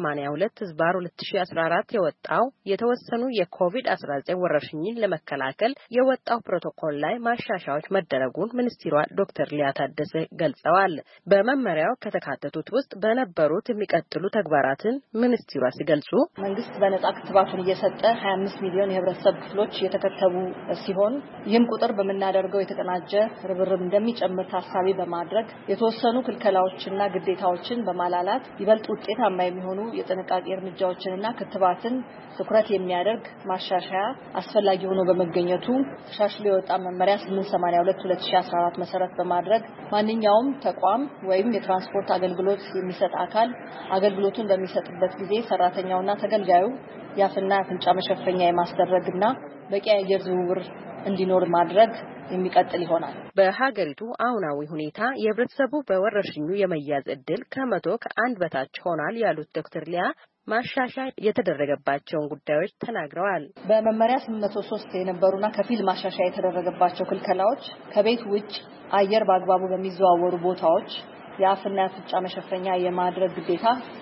882/2014 የወጣው የተወሰኑ የኮቪድ-19 ወረርሽኝን ለመከላከል የወጣው ፕሮቶኮል ላይ ማሻሻያዎች መደረጉን ሚኒስትሯ ዶክተር ሊያ ታደሰ ገልጸዋል። በመመሪያው ከተካተቱት ውስጥ በነበሩት የሚቀጥሉ ተግባራትን ሚኒስትሯ ሲገልጹ መንግስት በነጻ ክትባቱን እየሰጠ 25 ሚሊዮን የህብረተሰብ ክፍሎች የተከተቡ ሲሆን ይህም ቁጥር በመናደርገው የተቀናጀ ርብርብ እንደሚጨምር ታሳቢ በማድረግ የተወሰኑ ክልከላዎችና ግዴታዎችን በማላላት ይበልጥ ውጤታማ የሚሆኑ የጥንቃቄ እርምጃዎችንና ክትባትን ትኩረት የሚያደርግ ማሻሻያ አስፈላጊ ሆኖ በመገኘቱ ተሻሽሎ የወጣ መመሪያ 882/2014 መሰረት በማድረግ ማንኛውም ተቋም ወይም የትራንስፖርት አገልግሎት የሚሰጥ አካል አገልግሎቱን በሚሰጥበት ጊዜ ሰራተኛውና ተገልጋዩ የአፍና አፍንጫ መሸፈኛ የማስደረግና በቂ የአየር ዝውውር እንዲኖር ማድረግ የሚቀጥል ይሆናል። በሀገሪቱ አሁናዊ ሁኔታ የህብረተሰቡ በወረርሽኙ የመያዝ ዕድል ከ100 በታች ሆኗል ያሉት ዶክተር ሊያ ማሻሻያ የተደረገባቸውን ጉዳዮች ተናግረዋል። በመመሪያ 803 የነበሩና ከፊል ማሻሻያ የተደረገባቸው ክልከላዎች ከቤት ውጭ አየር በአግባቡ በሚዘዋወሩ ቦታዎች የአፍና አፍንጫ መሸፈኛ የማድረግ ግዴታ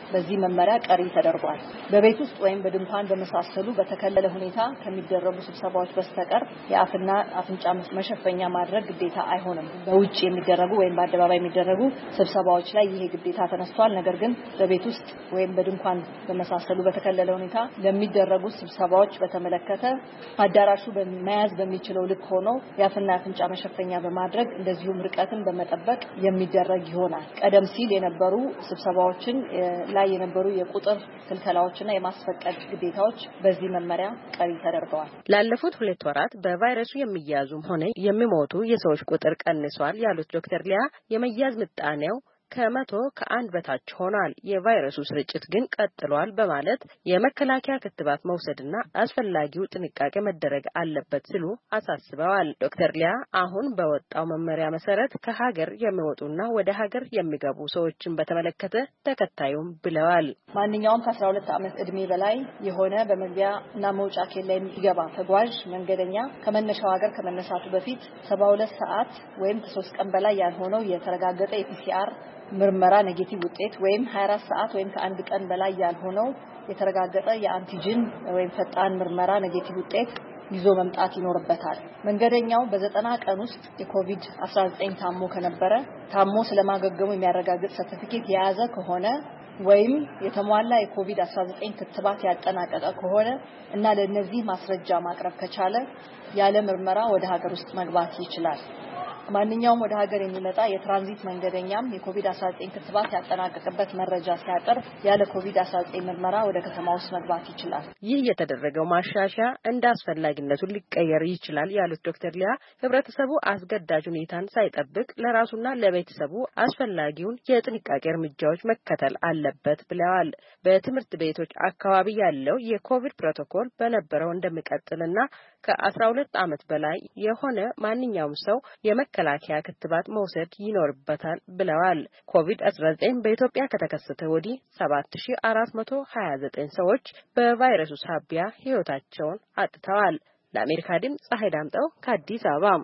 በዚህ መመሪያ ቀሪ ተደርጓል። በቤት ውስጥ ወይም በድንኳን በመሳሰሉ በተከለለ ሁኔታ ከሚደረጉ ስብሰባዎች በስተቀር የአፍና አፍንጫ መሸፈኛ ማድረግ ግዴታ አይሆንም። በውጭ የሚደረጉ ወይም በአደባባይ የሚደረጉ ስብሰባዎች ላይ ይሄ ግዴታ ተነስቷል። ነገር ግን በቤት ውስጥ ወይም በድንኳን በመሳሰሉ በተከለለ ሁኔታ ለሚደረጉ ስብሰባዎች በተመለከተ አዳራሹ በመያዝ በሚችለው ልክ ሆኖ የአፍና አፍንጫ መሸፈኛ በማድረግ እንደዚሁም ርቀትን በመጠበቅ የሚደረግ ይሆናል። ቀደም ሲል የነበሩ ስብሰባዎችን ላይ የነበሩ የቁጥር ክልከላዎችና የማስፈቀድ ግዴታዎች በዚህ መመሪያ ቀሪ ተደርገዋል። ላለፉት 2 ወራት በቫይረሱ የሚያዙም ሆነ የሚሞቱ የሰዎች ቁጥር ቀንሷል ያሉት ዶክተር ሊያ የመያዝ ምጣኔው ከ100 በታች ሆኗል። የቫይረሱ ስርጭት ግን ቀጥሏል በማለት የመከላከያ ክትባት መውሰድና አስፈላጊው ጥንቃቄ መደረግ አለበት ሲሉ አሳስበዋል። ዶክተር ሊያ አሁን በወጣው መመሪያ መሰረት ከሀገር የሚወጡና ወደ ሀገር የሚገቡ ሰዎችን በተመለከተ ተከታዩም ብለዋል። ማንኛውም ከ12 ዓመት ዕድሜ በላይ የሆነ በመግቢያና መውጫ ኬላ የሚገባ ተጓዥ መንገደኛ ከመነሻው ሀገር ከመነሳቱ በፊት 72 ሰዓት ወይም ከ3 ቀን በላይ ያልሆነው የተረጋገጠ የፒሲአር ምርመራ ኔጌቲቭ ውጤት ወይም 24 ሰዓት ወይም ከአንድ ቀን በላይ ያልሆነው የተረጋገጠ የአንቲጂን ወይም ፈጣን ምርመራ ኔጌቲቭ ውጤት ይዞ መምጣት ይኖርበታል። መንገደኛው በ90 ቀን ውስጥ የኮቪድ-19 ታሞ ስለማገገሙ የሚያረጋግጥ ሰርቲፊኬት የያዘ ከሆነ ወይም የተሟላ የኮቪድ-19 ክትባት ያጠናቀቀ ከሆነ እና ለነዚህ ማስረጃ ማቅረብ ከቻለ ያለ ምርመራ ወደ ሀገር ውስጥ መግባት ይችላል። ማንኛውም ወደ ሀገር የሚመጣ የትራንዚት መንገደኛም የኮቪድ-19 ክትባት ያጠናቀቀበት መረጃ ሲያቀርብ ያለ ኮቪድ-19 ምርመራ ወደ ከተማ ውስጥ መግባት ይችላል። ይህ የተደረገው ማሻሻያ እንደ አስፈላጊነቱ ሊቀየር ይችላል ያሉት ዶክተር ሊያ ህብረተሰቡ አስገዳጅ ሁኔታን ሳይጠብቅ ለራሱና ለቤተሰቡ አስፈላጊውን የጥንቃቄ እርምጃዎች መከተል አለበት ብለዋል። በትምህርት ቤቶች አካባቢ ያለው የኮቪድ ፕሮቶኮል በነበረው እንደሚቀጥልና ከ12 ዓመት በላይ የሆነ ማንኛውም ሰው የመከላከያ ክትባት መውሰድ ይኖርበታል ብለዋል። ኮቪድ-19 በኢትዮጵያ ከተከሰተ ወዲህ 7429 ሰዎች በቫይረሱ ሳቢያ ህይወታቸውን አጥተዋል። ለአሜሪካ ድምፅ ፀሐይ ዳምጠው ከአዲስ አበባ።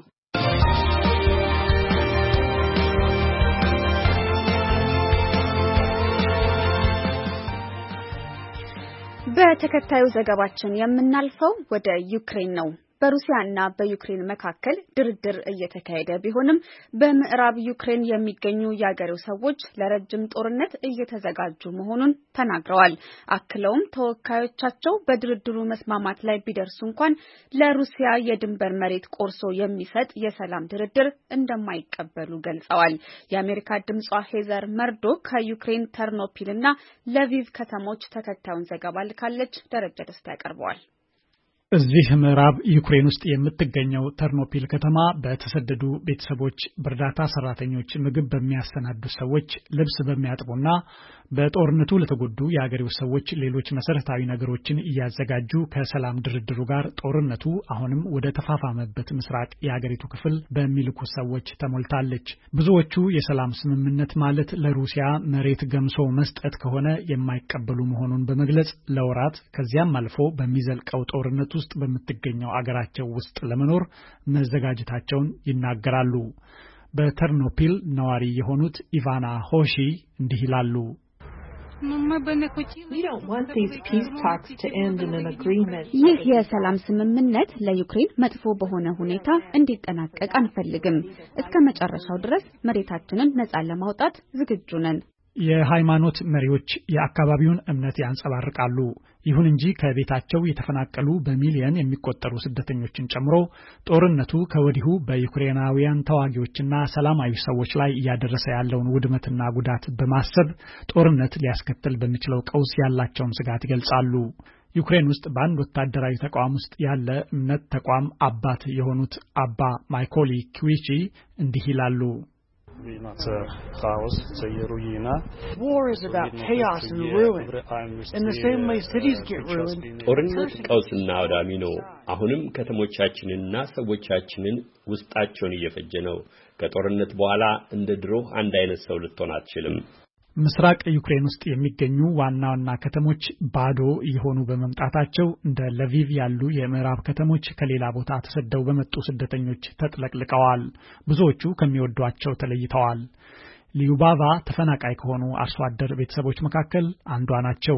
በተከታዩ ዘገባችን የምናልፈው ወደ ዩክሬን ነው። በሩሲያና በዩክሬን መካከል ድርድር እየተካሄደ ቢሆንም በምዕራብ ዩክሬን የሚገኙ የአገሬው ሰዎች ለረጅም ጦርነት እየተዘጋጁ መሆኑን ተናግረዋል። አክለውም ተወካዮቻቸው በድርድሩ መስማማት ላይ ቢደርሱ እንኳን ለሩሲያ የድንበር መሬት ቆርሶ የሚሰጥ የሰላም ድርድር እንደማይቀበሉ ገልጸዋል። የአሜሪካ ድምጿ ሄዘር መርዶ ከዩክሬን ተርኖፒልና ለቪቭ ከተሞች ተከታዩን ዘገባ ልካለች። ደረጃ ደስታ ያቀርበዋል። እዚህ ምዕራብ ዩክሬን ውስጥ የምትገኘው ተርኖፒል ከተማ በተሰደዱ ቤተሰቦች፣ በእርዳታ ሰራተኞች፣ ምግብ በሚያሰናዱ ሰዎች፣ ልብስ በሚያጥቡና በጦርነቱ ለተጎዱ የአገሬው ሰዎች ሌሎች መሰረታዊ ነገሮችን እያዘጋጁ ከሰላም ድርድሩ ጋር ጦርነቱ አሁንም ወደ ተፋፋመበት ምስራቅ የአገሪቱ ክፍል በሚልኩ ሰዎች ተሞልታለች። ብዙዎቹ የሰላም ስምምነት ማለት ለሩሲያ መሬት ገምሶ መስጠት ከሆነ የማይቀበሉ መሆኑን በመግለጽ ለወራት ከዚያም አልፎ በሚዘልቀው ጦርነት ውስጥ በምትገኘው አገራቸው ውስጥ ለመኖር መዘጋጀታቸውን ይናገራሉ። በተርኖፒል ነዋሪ የሆኑት ኢቫና ሆሺ እንዲህ ይላሉ። ይህ የሰላም ስምምነት ለዩክሬን መጥፎ በሆነ ሁኔታ እንዲጠናቀቅ አንፈልግም። እስከ መጨረሻው ድረስ መሬታችንን ነፃ ለማውጣት ዝግጁ ነን። የሃይማኖት መሪዎች የአካባቢውን እምነት ያንጸባርቃሉ። ይሁን እንጂ ከቤታቸው የተፈናቀሉ በሚሊዮን የሚቆጠሩ ስደተኞችን ጨምሮ ጦርነቱ ከወዲሁ በዩክሬናውያን ተዋጊዎችና ሰላማዊ ሰዎች ላይ እያደረሰ ያለውን ውድመትና ጉዳት በማሰብ ጦርነት ሊያስከትል በሚችለው ቀውስ ያላቸውን ስጋት ይገልጻሉ። ዩክሬን ውስጥ በአንድ ወታደራዊ ተቋም ውስጥ ያለ እምነት ተቋም አባት የሆኑት አባ ማይኮሊ ክዊቺ እንዲህ ይላሉ። War is about chaos and ruin. In the same way cities get ruined. ጦርነት ቀውስና አውዳሚ ነው። አሁንም ከተሞቻችንና ሰዎቻችንን ውስጣቸውን እየፈጀ ነው። ከጦርነት በኋላ እንደ ድሮ አንድ አይነት ሰው ልትሆን አትችልም። ምስራቅ ዩክሬን ውስጥ የሚገኙ ዋና ዋና ከተሞች ባዶ እየሆኑ በመምጣታቸው እንደ ለቪቭ ያሉ የምዕራብ ከተሞች ከሌላ ቦታ ተሰደው በመጡ ስደተኞች ተጥለቅልቀዋል። ብዙዎቹ ከሚወዷቸው ተለይተዋል። ሊዩባቫ ተፈናቃይ ከሆኑ አርሶ አደር ቤተሰቦች መካከል አንዷ ናቸው።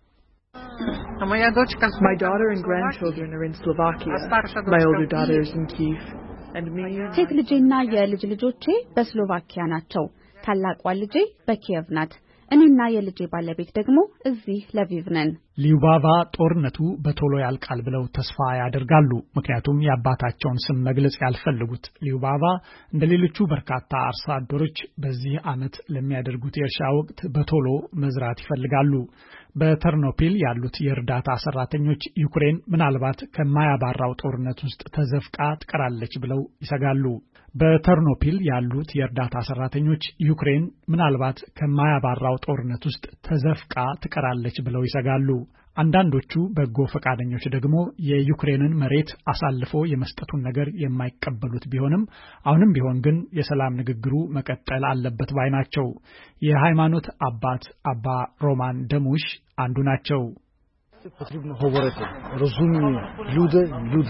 My daughter and grandchildren are in Slovakia. My older daughter is in Kyiv. ሴት ልጄና የልጅ ልጆቼ በስሎቫኪያ ናቸው። ታላቋ ልጄ በኪየቭ ናት። እኔና የልጄ ባለቤት ደግሞ እዚህ ለቪቭ ነን። ሊዩባቫ ጦርነቱ በቶሎ ያልቃል ብለው ተስፋ ያደርጋሉ። ምክንያቱም የአባታቸውን ስም መግለጽ ያልፈልጉት ሊዩባቫ እንደሌሎቹ በርካታ አርሶ አደሮች በዚህ ዓመት ለሚያደርጉት የእርሻ ወቅት በቶሎ መዝራት ይፈልጋሉ። በተርኖፒል ያሉት የእርዳታ ሰራተኞች ዩክሬን ምናልባት ከማያባራው ጦርነት ውስጥ ተዘፍቃ ትቀራለች ብለው ይሰጋሉ። በተርኖፒል ያሉት የእርዳታ ሰራተኞች ዩክሬን ምናልባት ከማያባራው ጦርነት ውስጥ ተዘፍቃ ትቀራለች ብለው ይሰጋሉ። አንዳንዶቹ በጎ ፈቃደኞች ደግሞ የዩክሬንን መሬት አሳልፎ የመስጠቱን ነገር የማይቀበሉት ቢሆንም አሁንም ቢሆን ግን የሰላም ንግግሩ መቀጠል አለበት ባይ ናቸው። የሃይማኖት አባት አባ ሮማን ደሙሽ አንዱ ናቸው። Потрібно говорити розумні люди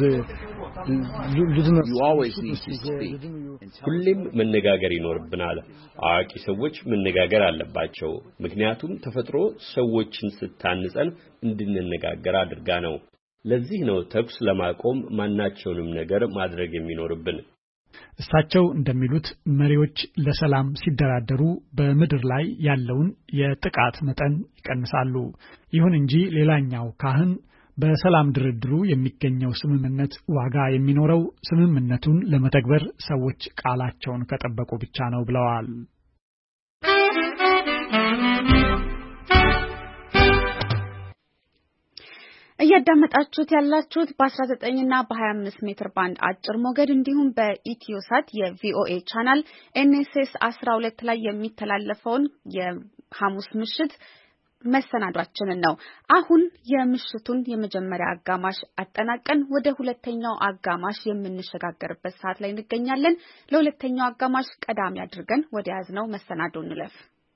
You always need to speak. ሁሌም መነጋገር ይኖርብናል። አዋቂ ሰዎች መነጋገር አለባቸው። ምክንያቱም ተፈጥሮ ሰዎችን ስታንጸን እንድንነጋገር አድርጋ ነው። ለዚህ ነው ተኩስ ለማቆም ማናቸውንም ነገር ማድረግ የሚኖርብን። እሳቸው እንደሚሉት መሪዎች ለሰላም ሲደራደሩ በምድር ላይ ያለውን የጥቃት መጠን ይቀንሳሉ። ይሁን እንጂ ሌላኛው ካህን በሰላም ድርድሩ የሚገኘው ስምምነት ዋጋ የሚኖረው ስምምነቱን ለመተግበር ሰዎች ቃላቸውን ከጠበቁ ብቻ ነው ብለዋል። እያዳመጣችሁት ያላችሁት በ19 እና በ25 ሜትር ባንድ አጭር ሞገድ እንዲሁም በኢትዮሳት የቪኦኤ ቻናል ኤንኤስኤስ 12 ላይ የሚተላለፈውን የሐሙስ ምሽት መሰናዷችንን ነው። አሁን የምሽቱን የመጀመሪያ አጋማሽ አጠናቀን ወደ ሁለተኛው አጋማሽ የምንሸጋገርበት ሰዓት ላይ እንገኛለን። ለሁለተኛው አጋማሽ ቀዳሚ አድርገን ወደ ያዝነው መሰናዶ እንለፍ።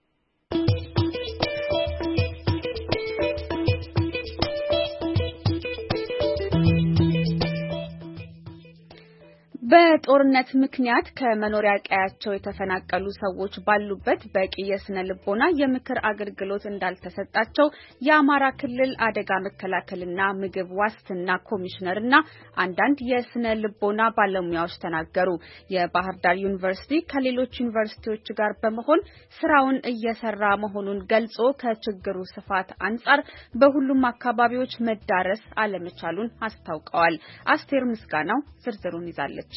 በጦርነት ምክንያት ከመኖሪያ ቀያቸው የተፈናቀሉ ሰዎች ባሉበት በቂ የስነ ልቦና የምክር አገልግሎት እንዳልተሰጣቸው የአማራ ክልል አደጋ መከላከልና ምግብ ዋስትና ኮሚሽነርና አንዳንድ የስነ ልቦና ባለሙያዎች ተናገሩ። የባህር ዳር ዩኒቨርሲቲ ከሌሎች ዩኒቨርሲቲዎች ጋር በመሆን ስራውን እየሰራ መሆኑን ገልጾ ከችግሩ ስፋት አንጻር በሁሉም አካባቢዎች መዳረስ አለመቻሉን አስታውቀዋል። አስቴር ምስጋናው ዝርዝሩን ይዛለች።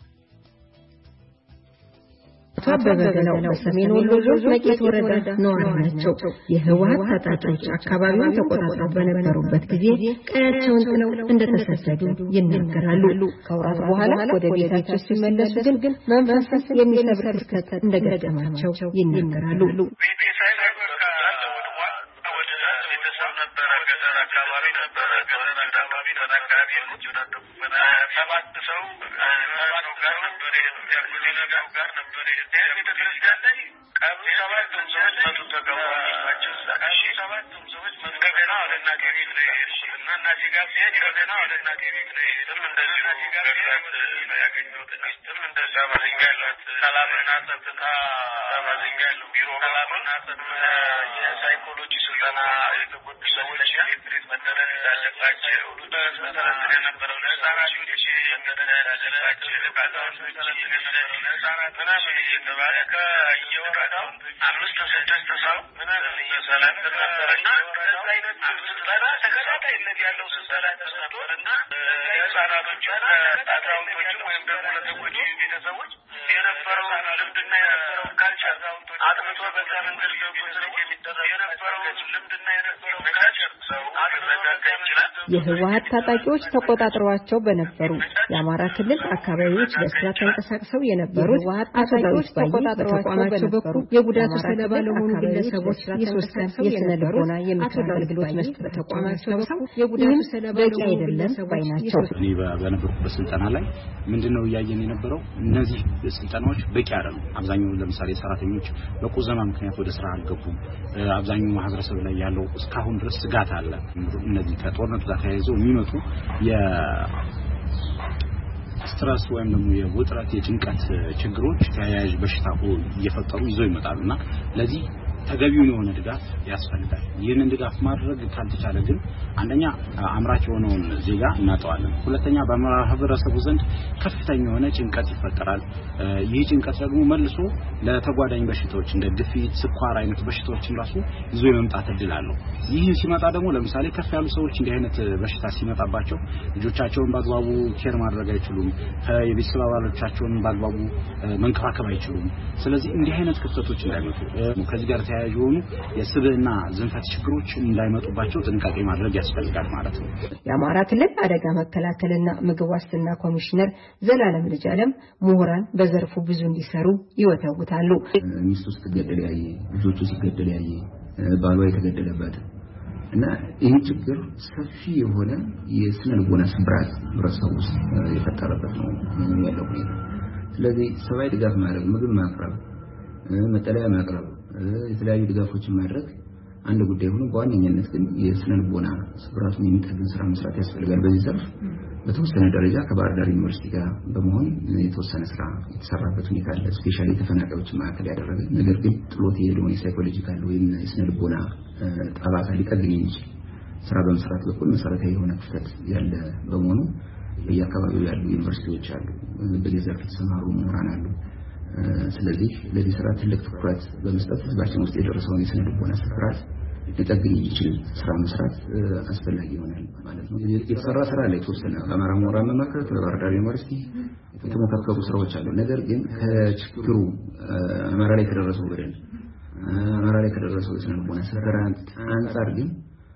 ተበበገለው በሰሜን ወሎ ዞን መቄት ወረዳ ነዋሪ ናቸው። የህወሓት ታጣቂዎች አካባቢውን ተቆጣጥረው በነበሩበት ጊዜ ቀያቸውን ጥለው እንደተሰደዱ ይናገራሉ። ከወራት በኋላ ወደ ቤታቸው ሲመለሱ ግን መንፈስ የሚሰብር ክስተት እንደገጠማቸው ይናገራሉ። የህወሓት ታጣቂዎች ተቆጣጥረዋቸው በነበሩ የአማራ ክልል አካባቢዎች በስራት ተንቀሳቅሰው የነበሩት አቶ ዳዊት ባይ በተቋማቸው በኩል የጉዳቱ ሰለባ ለሆኑ ግለሰቦች የሶስት ቀን የስነ ልቦና የምክር አገልግሎት መስጠት ተቋማቸው በኩል የጉዳቱ ሰለባ በቂ አይደለም ባይ ናቸው። እኔ በነበርኩበት ስልጠና ላይ ምንድነው ያየን የነበረው እነዚህ ስልጠናዎች በቂ አይደሉም። አብዛኛው ለምሳሌ ሰራተኞች በቁዘማ ምክንያት ወደ ስራ አልገቡም። አብዛኛው ማህበረሰብ ላይ ያለው እስካሁን ድረስ ስጋት አለ። እነዚህ ከጦርነቱ ጋር ተያይዘው የሚመጡ ስትረስ ወይም ደግሞ የውጥረት የጭንቀት ችግሮች ተያያዥ በሽታ እየፈጠሩ ይዘው ይመጣሉና ለዚህ ተገቢውን የሆነ ድጋፍ ያስፈልጋል። ይህንን ድጋፍ ማድረግ ካልተቻለ ግን አንደኛ አምራች የሆነውን ዜጋ እናጠዋለን። ሁለተኛ በማህበረሰቡ ዘንድ ከፍተኛ የሆነ ጭንቀት ይፈጠራል። ይህ ጭንቀት ደግሞ መልሶ ለተጓዳኝ በሽታዎች እንደ ግፊት፣ ስኳር አይነት በሽታዎችን ራሱ ይዞ የመምጣት እድል አለው። ይህ ሲመጣ ደግሞ ለምሳሌ ከፍ ያሉ ሰዎች እንዲህ አይነት በሽታ ሲመጣባቸው ልጆቻቸውን በአግባቡ ኬር ማድረግ አይችሉም። የቤተሰብ አባሎቻቸውን በአግባቡ መንከባከብ አይችሉም። ስለዚህ እንዲህ አይነት ክፍተቶች እንዳይመጡ ከዚህ ጋር ተያያዥ የሆኑ የስብዕና ዝንፈት ችግሮች እንዳይመጡባቸው ጥንቃቄ ማድረግ ያስፈልጋል ማለት ነው። የአማራ ክልል አደጋ መከላከልና ምግብ ዋስትና ኮሚሽነር ዘላለም ልጅአለም ምሁራን በዘርፉ ብዙ እንዲሰሩ ይወተውታሉ። ሚስቱ ስትገደል ያየ፣ ልጆቹ ሲገደል ያየ፣ ባሏ የተገደለበት እና ይህ ችግር ሰፊ የሆነ የስነ ልቦና ስብራት ህብረተሰቡ ውስጥ የፈጠረበት ነው ያለው ሁኔታ። ስለዚህ ሰብአዊ ድጋፍ ማድረግ፣ ምግብ ማቅረብ፣ መጠለያ ማቅረብ፣ የተለያዩ ድጋፎችን ማድረግ አንድ ጉዳይ ሆኖ በዋነኛነት ግን የስነ ልቦና ስብራቱን የሚጠግን ስራ መስራት ያስፈልጋል። በዚህ ዘርፍ በተወሰነ ደረጃ ከባህር ዳር ዩኒቨርሲቲ ጋር በመሆን የተወሰነ ስራ የተሰራበት ሁኔታ አለ። ስፔሻሊ ተፈናቃዮች ማዕከል ያደረገ ነገር ግን ጥሎት የሄደውን የሳይኮሎጂካል ወይም የስነ ልቦና ጠባሳ ሊጠግን የሚችል ስራ በመስራት በኩል መሰረታዊ የሆነ ክፍተት ያለ በመሆኑ በየአካባቢው ያሉ ዩኒቨርሲቲዎች አሉ፣ በዚህ ዘርፍ የተሰማሩ ምሁራን አሉ። ስለዚህ ለዚህ ስራ ትልቅ ትኩረት በመስጠት ህዝባችን ውስጥ የደረሰውን የስነ ልቦና ስብራት ሊጠግን የሚችል ስራ መስራት አስፈላጊ ይሆናል ማለት ነው። የተሰራ ስራ ላይ ተወሰነ በአማራ ምሁራን መካከል በባህር ዳር ዩኒቨርሲቲ የተሞካከሩ ስራዎች አሉ። ነገር ግን ከችግሩ አማራ ላይ ከደረሰው በደል አማራ ላይ ከደረሰው የስነ ልቦና ስብራት አንጻር ግን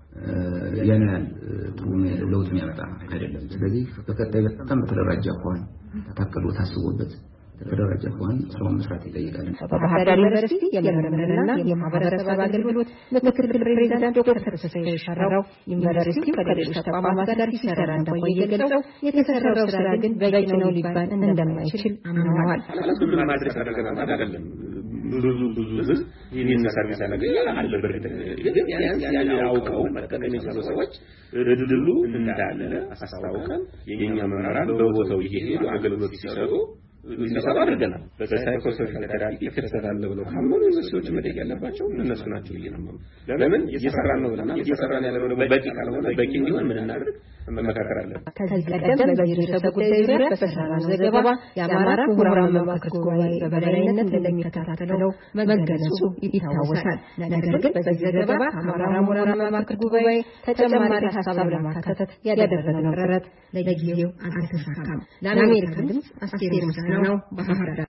ያን ያህል ጥሩ ለውጥ የሚያመጣ አይደለም። ስለዚህ በቀጣይ በጣም በተደራጀ አኳኋን ታቅዶ ታስቦበት ተደራጀ አኳኋን ስራውን መስራት ይጠይቃል። በባህር ዳር ዩኒቨርሲቲ የምርምርና የማህበረሰብ አገልግሎት ምክትል ፕሬዝዳንት ዶክተር ተስፋዬ ሻራው ዩኒቨርሲቲው ከሌሎች ተቋማት ጋር ሲሰራ እንደቆየ ገልጸው የተሰራው ስራ ግን በቂ ነው ሊባል እንደማይችል አምነዋል። ሁሉም ማድረግ አይደለም። ብዙ ህዝብ ይህን ሰርቪስ ያገኛል አለበት። ግን ያን አውቀው መጠቀም የቻሉ ሰዎች እድሉ እንዳለ አስተዋውቀን የኛ መምህራን በቦታው እየሄዱ አገልግሎት ሲሰጡ እንዲሰሩ አድርገናል። በሳይኮሶሻል ቴራፒ ክፍተት አለ ብለው ካመኑ ዩኒቨርሲቲዎች መጠየቅ ያለባቸው እነሱ ናቸው እየነመሩ ለምን እየሰራን ነው ብለናል። እየሰራን ያለው በቂ ካልሆነ በቂ እንዲሆን ምን እናድርግ መመካከር አለብን። ከዚህ ቀደም በዚህ ርዕሰ ጉዳይ ዙሪያ በሰራነው ዘገባ የአማራ ምሁራን መማክርት ጉባኤ በበላይነት እንደሚከታተለው መገለጹ ይታወሳል። ነገር ግን በዚህ ዘገባ ከአማራ ምሁራን መማክርት ጉባኤ ተጨማሪ ሀሳብ ለማካተት ያደረግነው ጥረት ለጊዜው አልተሳካም። ለአሜሪካ ድምፅ አስቴር ነው ባህር ዳር።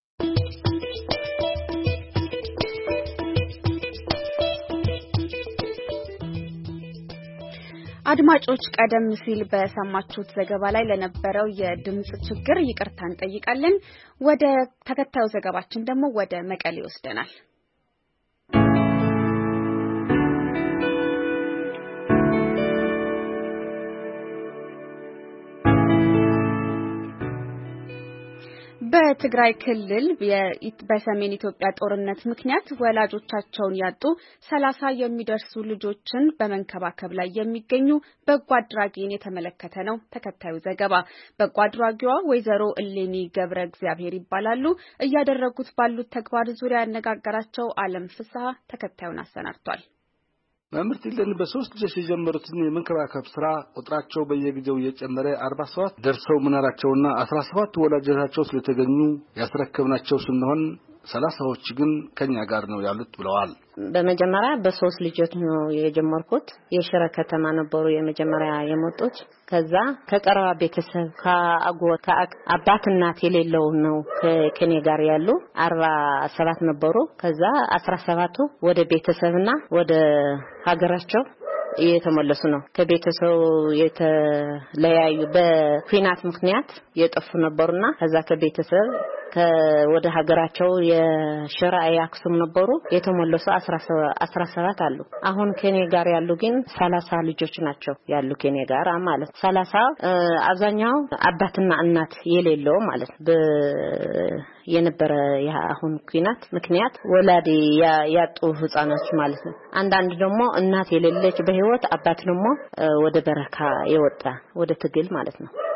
አድማጮች ቀደም ሲል በሰማችሁት ዘገባ ላይ ለነበረው የድምጽ ችግር ይቅርታ እንጠይቃለን። ወደ ተከታዩ ዘገባችን ደግሞ ወደ መቀሌ ይወስደናል። በትግራይ ክልል በሰሜን ኢትዮጵያ ጦርነት ምክንያት ወላጆቻቸውን ያጡ 30 የሚደርሱ ልጆችን በመንከባከብ ላይ የሚገኙ በጎ አድራጊን የተመለከተ ነው ተከታዩ ዘገባ። በጎ አድራጊዋ ወይዘሮ እሌኒ ገብረ እግዚአብሔር ይባላሉ። እያደረጉት ባሉት ተግባር ዙሪያ ያነጋገራቸው አለም ፍስሐ ተከታዩን አሰናድቷል። መምህርት ኢሌኒ በ3 ልጆች የጀመሩትን የመንከባከብ ስራ ቁጥራቸው በየጊዜው እየጨመረ 47 ደርሰው መናራቸውና 17 ወላጆቻቸው ስለተገኙ ያስረከብናቸው ስንሆን 30ዎች ግን ከኛ ጋር ነው ያሉት ብለዋል። በመጀመሪያ በ3 ልጆች ነው የጀመርኩት። የሽረ ከተማ ነበሩ የመጀመሪያ የመጡት። ከዛ ከቀረባ ቤተሰብ ከአጎት አባት እናት የሌለው ነው ከኔ ጋር ያሉ 47 ነበሩ። ከዛ 17ቱ ወደ ቤተሰብና ወደ ሀገራቸው የተመለሱ ነው። ከቤተሰብ የተለያዩ በኩናት ምክንያት የጠፉ ነበርና ከዛ ከቤተሰብ ወደ ሀገራቸው የሽራይ አክሱም ነበሩ የተመለሱ 17 አሉ። አሁን ከኔ ጋር ያሉ ግን 30 ልጆች ናቸው ያሉ ከኔ ጋር ማለት 30 አብዛኛው አባትና እናት የሌለው ማለት የነበረ አሁን ኩናት ምክንያት ወላዲ ያጡ ህፃናት ማለት ነው። አንዳንድ ደግሞ እናት የሌለች በህይወት አባት ደግሞ ወደ በረካ የወጣ ወደ ትግል ማለት ነው።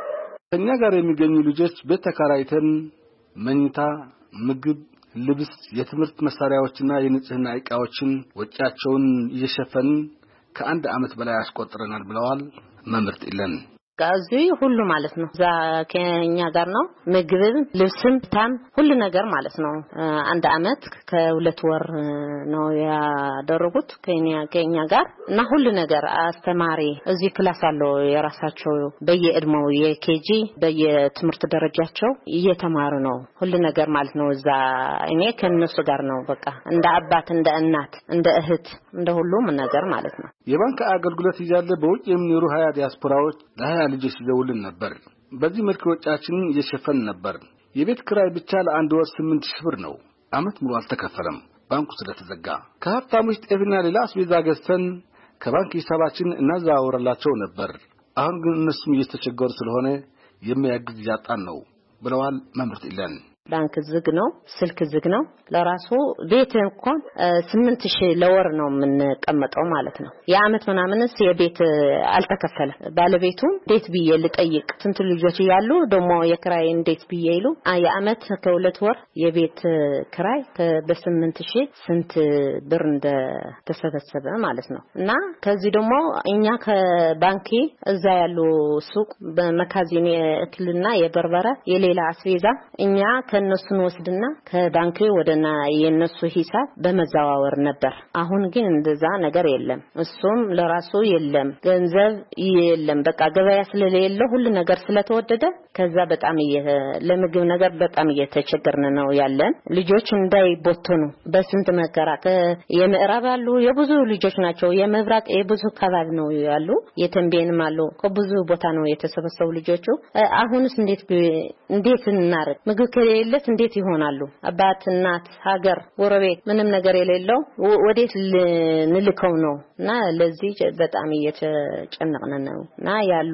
ከኛ ጋር የሚገኙ ልጆች ቤት ተከራይተን መኝታ፣ ምግብ፣ ልብስ፣ የትምህርት መሳሪያዎችና የንጽህና ዕቃዎችን ወጪያቸውን እየሸፈንን ከአንድ ዓመት በላይ አስቆጥረናል ብለዋል መምህርት ኢለን። ጋዚ ሁሉ ማለት ነው ዛ ከኛ ጋር ነው ምግብ ልብስም ታም ሁሉ ነገር ማለት ነው አንድ አመት ከሁለት ወር ነው ያደረጉት ከኛ ጋር እና ሁሉ ነገር አስተማሪ እዚህ ክላስ አለው የራሳቸው በየእድሜው የኬጂ በየትምህርት ደረጃቸው እየተማሩ ነው ሁሉ ነገር ማለት ነው እዛ እኔ ከነሱ ጋር ነው በቃ እንደ አባት እንደ እናት እንደ እህት እንደ ሁሉም ነገር ማለት ነው የባንክ አገልግሎት ይያለ በውጭ የሚኖሩ 20 ዲያስፖራዎች ልጆች ይዘውልን ነበር በዚህ መልኩ ወጫችንን እየሸፈን ነበር የቤት ክራይ ብቻ ለአንድ ወር 8000 ብር ነው አመት ሙሉ አልተከፈለም ባንኩ ስለተዘጋ ከሀብታሞች ጤፍና ሌላ አስቤዛ ገዝተን ከባንክ ሂሳባችን እናዛወራላቸው ነበር አሁን ግን እነሱም እየተቸገሩ ስለሆነ የሚያግዝ ያጣን ነው ብለዋል መምህርት ኢለን ባንክ ዝግ ነው ስልክ ዝግ ነው ለራሱ ቤት እንኳን 8000 ለወር ነው የምንቀመጠው ማለት ነው የአመት ምናምንስ የቤት አልተከፈለም ባለቤቱ እንዴት ብዬ ልጠይቅ ስንት ልጆች ያሉ ደሞ የክራይ እንዴት ብዬ ይሉ የአመት ከሁለት ወር የቤት ክራይ በ8000 ስንት ብር እንደተሰበሰበ ማለት ነው እና ከዚህ ደሞ እኛ ከባንኪ እዛ ያሉ ሱቅ በመካዚን የእክልና የበርበራ የሌላ አስቤዛ እኛ ከነሱን ወስድና ከባንክ ወደና የነሱ ሂሳብ በመዛዋወር ነበር አሁን ግን እንደዛ ነገር የለም እሱም ለራሱ የለም ገንዘብ የለም በቃ ገበያ ስለሌለ ሁሉ ነገር ስለተወደደ ከዛ በጣም ለምግብ ነገር በጣም እየተቸገርን ነው ያለን ልጆች እንዳይቦተኑ በስንት መከራ የምዕራብ አሉ የብዙ ልጆች ናቸው የመብራቅ የብዙ ከባብ ነው ያሉ የተንቤንም አሉ ከብዙ ቦታ ነው የተሰበሰቡ ልጆቹ አሁንስ እንዴት እናርግ ምግብ ከሌለስ እንዴት ይሆናሉ አባት እናት ሀገር ወረቤት ምንም ነገር የሌለው ወዴት ልልከው ነውና ለዚህ በጣም እየተጨነቅን ነውና ያሉ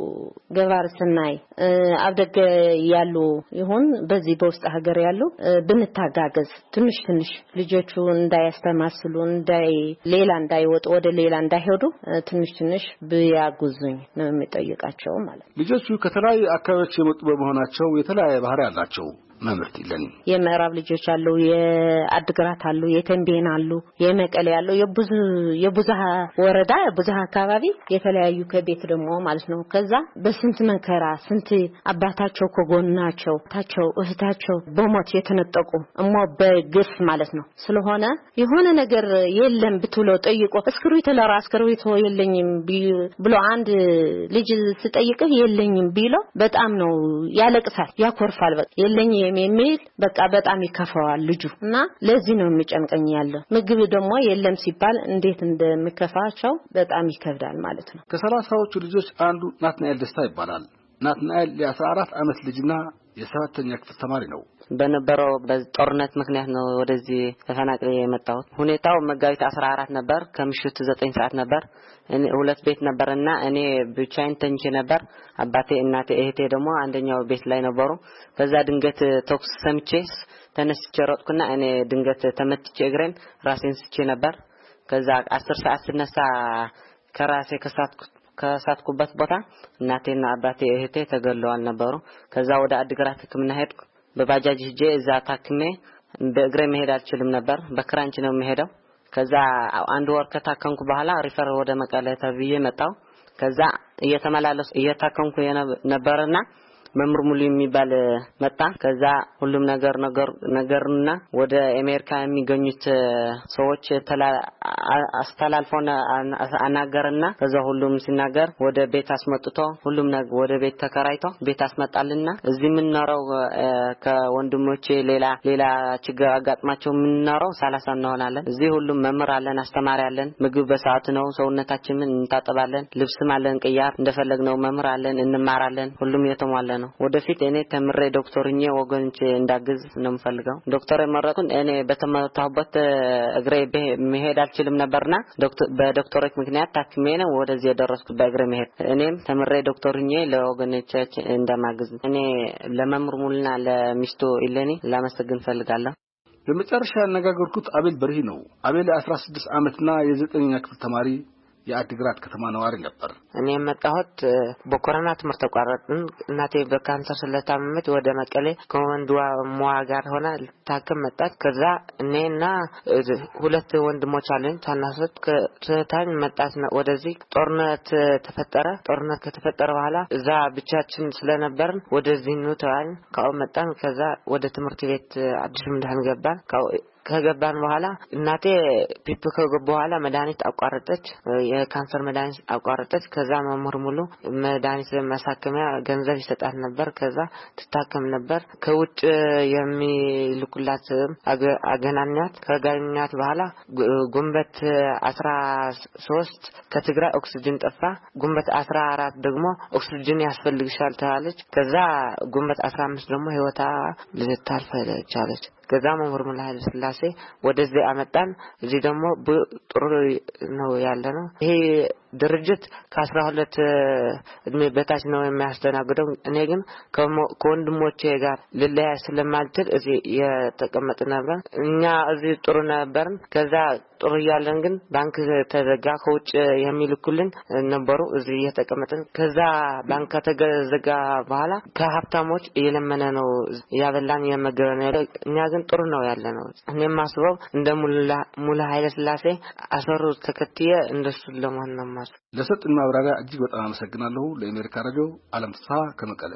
ገባር ስናይ አብደገ ያሉ ይሁን በዚህ በውስጥ ሀገር ያሉ ብንታጋገዝ ትንሽ ልጆቹ እንዳያስተማስሉ ሌላ እንዳይወጡ ወደ ሌላ እንዳይሄዱ ትንሽ ቢያጉዙኝ ነው የሚጠይቃቸው ማለት ልጆቹ ከተለያዩ አካባቢዎች የመጡ በመሆናቸው የተለያየ ባህሪ አላቸው መምህርት ኢለን የምዕራብ ልጆች አሉ የአድግራት አሉ የተንቤን አሉ የመቀሌ አሉ የብዙሃ ወረዳ የብዙሃ አካባቢ የተለያዩ ከቤት ደግሞ ማለት ነው ከዛ በስንት መንከራ ስንት አባታቸው ከጎናቸው ታቸው እህታቸው በሞት የተነጠቁ እሞ በግፍ ማለት ነው ስለሆነ የሆነ ነገር የለም ብትሎ ጠይቆ እስክሪቶ ለራስ እስክሪቶ የለኝም ብሎ አንድ ልጅ ሲጠይቅህ የለኝም ቢሎ በጣም ነው ያለቅሳል ያኮርፋል በቃ የለኝም የሚል በቃ በጣም ይከፋዋል ልጁ እና ለዚህ ነው የሚጨንቀኝ ያለው ምግብ ደግሞ የለም ሲባል እንዴት እንደሚከፋቸው በጣም ይከብዳል ማለት ነው ከ30ዎቹ ልጆች አንዱ ናትናኤል ደስታ ይባላል ናትናኤል የ14 አመት ልጅና የ7ኛ ክፍል ተማሪ ነው በነበረው በጦርነት ምክንያት ነው ወደዚህ ተፈናቅለ የመጣው ሁኔታው መጋቢት 14 ነበር ከምሽቱ 9 ሰዓት ነበር እኔ ሁለት ቤት ነበርና እኔ ብቻዬን ተኝቼ ነበር አባቴ እናቴ እህቴ ደግሞ አንደኛው ቤት ላይ ነበሩ ከዛ ድንገት ተኩስ ሰምቼ ተነስቼ ሮጥኩና እኔ ድንገት ተመትቼ እግሬን ራሴን ስቼ ነበር ከዛ 10 ሰዓት ስነሳ ከራሴ ከሳትኩበት ቦታ እናቴና አባቴ እህቴ ተገለዋል ነበሩ ከዛ ወደ አድግራት ህክምና ሄድኩ በባጃጅ ሄጄ እዛ ታክሜ በእግሬ መሄድ አልችልም ነበር በክራንች ነው የምሄደው ከዛ አንድ ወር ከታከምኩ በኋላ ሪፈር ወደ መቀሌ ተብዬ መጣው ከዛ እየተመላለስኩ እየታከምኩ ነበርና መምር ሙሉ የሚባል መጣ ከዛ ሁሉም ነገርና ወደ አሜሪካ የሚገኙት ሰዎች አስተላልፎና አናገርና ከዛ ሁሉም ሲናገር ወደ ቤት አስመጥቶ ሁሉም ወደ ቤት ተከራይቶ ቤት አስመጣልና እዚህ ምን ነው ከወንድሞቼ ሌላ ችግር አጋጥማቸው ምን ነው 30 እንሆናለን እዚህ ሁሉም መምህር አለን አስተማሪ አለን ምግብ በሰዓት ነው ሰውነታችንን እንታጠባለን ልብስም አለን ቅያር እንደፈለግነው መምህር አለን እንማራለን ሁሉም የተሟላ ነው ወደፊት እኔ ተምሬ ዶክተርኜ ወገንቼ እንዳግዝ ነው የምፈልገው ዶክተር መረጡን እኔ በተመታሁበት እግሬ መሄድ አልችልም ነበርና በዶክተሬት ምክንያት ታክሜ ነው ወደዚህ የደረስኩት በእግሬ መሄድ እኔም ተምሬ ዶክተርኜ ለወገኖቼ እንደማግዝ እኔ ለመምር ሙሉና ለሚስቱ ኢለኒ ለማመስገን ፈልጋለሁ በመጨረሻ ያነጋገርኩት አቤል በርሂ ነው አቤል 16 አመትና የ9ኛ ክፍል ተማሪ የአዲግራት ከተማ ነዋሪ ነበር። እኔ መጣሁት በኮሮና ትምህርት ተቋረጥን። እናቴ በካንሰር ስለታመመች ወደ መቀሌ ከወንድዋ ሟ ጋር ሆና ልታከም መጣች። ከዛ እኔና ሁለት ወንድሞች አሉኝ ታናሾች ከታኝ መጣች ወደዚህ። ጦርነት ተፈጠረ። ጦርነት ከተፈጠረ በኋላ እዛ ብቻችን ስለነበርን ወደዚህ ነው ተባልን። መጣን። ከዛ ወደ ትምህርት ቤት አዲስ ምንድን ገባን። ከገባን በኋላ እናቴ ፒፕ ከገባ በኋላ መድኃኒት አቋረጠች። የካንሰር መድኃኒት አቋረጠች። ከዛ መምህር ሙሉ መድኃኒት ማሳከሚያ ገንዘብ ይሰጣት ነበር። ከዛ ትታከም ነበር። ከውጭ የሚልኩላት አገናኛት። ከጋኛት በኋላ ጉንበት 13 ከትግራይ ኦክሲጅን ጠፋ። ጉንበት 14 ደግሞ ኦክሲጅን ያስፈልግሻል ተባለች። ከዛ ጉንበት 15 ደግሞ ህይወታ ልታልፍ ቻለች። ከዛ መምህር ሙሉ ኃይለ ሥላሴ ወደዚህ አመጣን። እዚህ ደግሞ ጥሩ ነው ያለነው። ይሄ ድርጅት ከ12 እድሜ በታች ነው የሚያስተናግደው። እኔ ግን ከወንድሞቼ ጋር ልለያ ስለማልችል እዚህ የተቀመጥን ነበር። እኛ እዚህ ጥሩ ነበርን። ከዛ ጥሩ ያለን ግን ባንክ ተዘጋ። ከውጭ የሚልኩልን ነበሩ። እዚህ የተቀመጥን። ከዛ ባንክ ተዘጋ በኋላ ከሀብታሞች እየለመነ ነው ያበላን የመገበነ። እኛ ግን ጥሩ ነው ያለነው። እኔም ማስበው እንደ ሙሉ ኃይለ ሥላሴ አሰሩ ተከትየ እንደሱ ለማን ነው ማስ ለሰጥን ማብራሪያ እጅግ በጣም አመሰግናለሁ። ለአሜሪካ ራዲዮ ዓለም ፍስሐ ከመቀለ።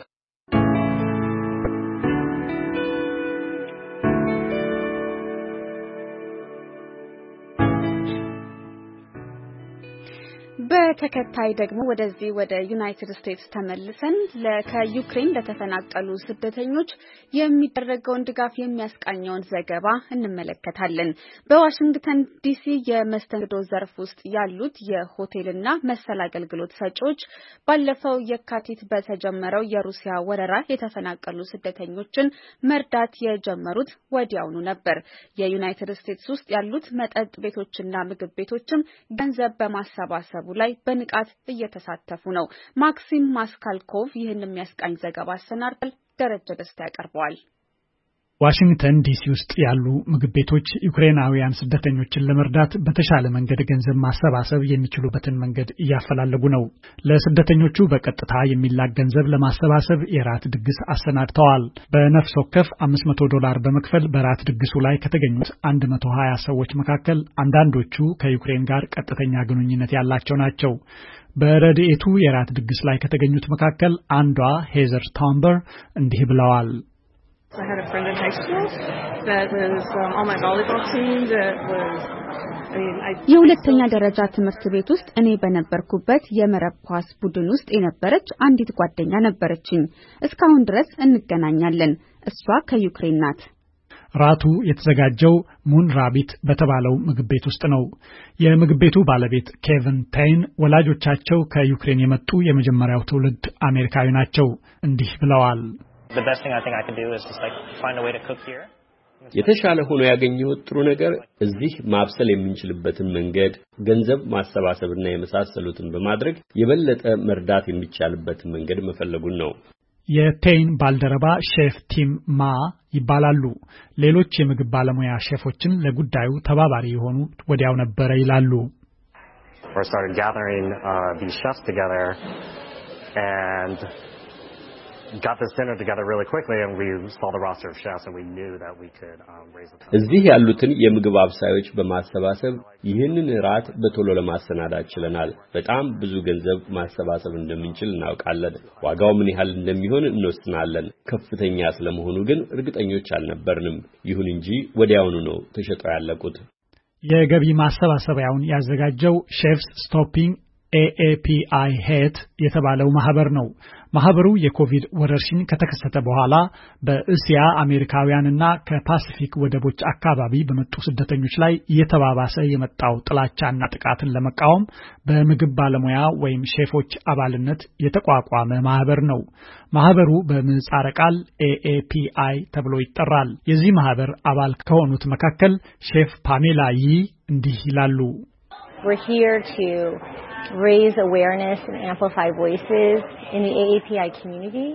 በተከታይ ደግሞ ወደዚህ ወደ ዩናይትድ ስቴትስ ተመልሰን ከዩክሬን ለተፈናቀሉ ስደተኞች የሚደረገውን ድጋፍ የሚያስቃኘውን ዘገባ እንመለከታለን። በዋሽንግተን ዲሲ የመስተንግዶ ዘርፍ ውስጥ ያሉት የሆቴልና መሰል አገልግሎት ሰጪዎች ባለፈው የካቲት በተጀመረው የሩሲያ ወረራ የተፈናቀሉ ስደተኞችን መርዳት የጀመሩት ወዲያውኑ ነበር። የዩናይትድ ስቴትስ ውስጥ ያሉት መጠጥ ቤቶችና ምግብ ቤቶችም ገንዘብ በማሰባሰቡ ላይ በንቃት እየተሳተፉ ነው። ማክሲም ማስካልኮቭ ይህን የሚያስቃኝ ዘገባ አሰናድቷል። ደረጀ ደስታ ያቀርበዋል። ዋሽንግተን ዲሲ ውስጥ ያሉ ምግብ ቤቶች ዩክሬናውያን ስደተኞችን ለመርዳት በተሻለ መንገድ ገንዘብ ማሰባሰብ የሚችሉበትን መንገድ እያፈላለጉ ነው። ለስደተኞቹ በቀጥታ የሚላክ ገንዘብ ለማሰባሰብ የራት ድግስ አሰናድተዋል። በነፍስ ወከፍ $500 በመክፈል በራት ድግሱ ላይ ከተገኙት 120 ሰዎች መካከል አንዳንዶቹ ከዩክሬን ጋር ቀጥተኛ ግንኙነት ያላቸው ናቸው። በረድኤቱ የራት ድግስ ላይ ከተገኙት መካከል አንዷ ሄዘር ታምበር እንዲህ ብለዋል። I had a friend in high school that was on my volleyball team that was የሁለተኛ ደረጃ ትምህርት ቤት ውስጥ እኔ በነበርኩበት የመረብ ኳስ ቡድን ውስጥ የነበረች አንዲት ጓደኛ ነበረችኝ። እስካሁን ድረስ እንገናኛለን። እሷ ከዩክሬን ናት። ራቱ የተዘጋጀው ሙን ራቢት በተባለው ምግብ ቤት ውስጥ ነው። የምግብ ቤቱ ባለቤት ኬቪን ቴይን ወላጆቻቸው ከዩክሬን የመጡ የመጀመሪያው ትውልድ አሜሪካዊ ናቸው። እንዲህ ብለዋል። The best thing I think I could do is just like find a way to cook here. የተሻለ ሆኖ ያገኘሁት ጥሩ ነገር እዚህ ማብሰል የምንችልበትን መንገድ ገንዘብ ማሰባሰብና የመሳሰሉትን በማድረግ የበለጠ መርዳት የሚቻልበትን መንገድ መፈለጉን ነው። የቴይን ባልደረባ ሼፍ ቲም ማ ይባላሉ። ሌሎች የምግብ ባለሙያ ሼፎችን ለጉዳዩ ተባባሪ የሆኑ ወዲያው ነበረ ይላሉ። We started gathering these chefs together and got this dinner together really quickly and we saw the roster of chefs and we knew that we could raise the እዚህ ያሉትን የምግብ አብሳዮች በማሰባሰብ ይህንን ራት በቶሎ ለማሰናዳት ችለናል። በጣም ብዙ ገንዘብ ማሰባሰብ እንደምንችል እናውቃለን። ዋጋው ምን ያህል እንደሚሆን እንወስናለን። ከፍተኛ ስለመሆኑ ግን እርግጠኞች አልነበርንም። ይሁን እንጂ ወዲያውኑ ነው ተሸጠው ያለቁት። የገቢ ማሰባሰቢያውን ያዘጋጀው ሼፍስ ስቶፒንግ AAPI ሄት የተባለው ማህበር ነው። ማህበሩ የኮቪድ ወረርሽኝ ከተከሰተ በኋላ በእስያ አሜሪካውያንና ከፓሲፊክ ወደቦች አካባቢ በመጡ ስደተኞች ላይ እየተባባሰ የመጣው ጥላቻና ጥቃትን ለመቃወም በምግብ ባለሙያ ወይም ሼፎች አባልነት የተቋቋመ ማህበር ነው። ማህበሩ በምህጻረ ቃል AAPI ተብሎ ይጠራል። የዚህ ማህበር አባል ከሆኑት መካከል ሼፍ ፓሜላ ይ እንዲህ ይላሉ። We're here to raise awareness and amplify voices in the AAPI community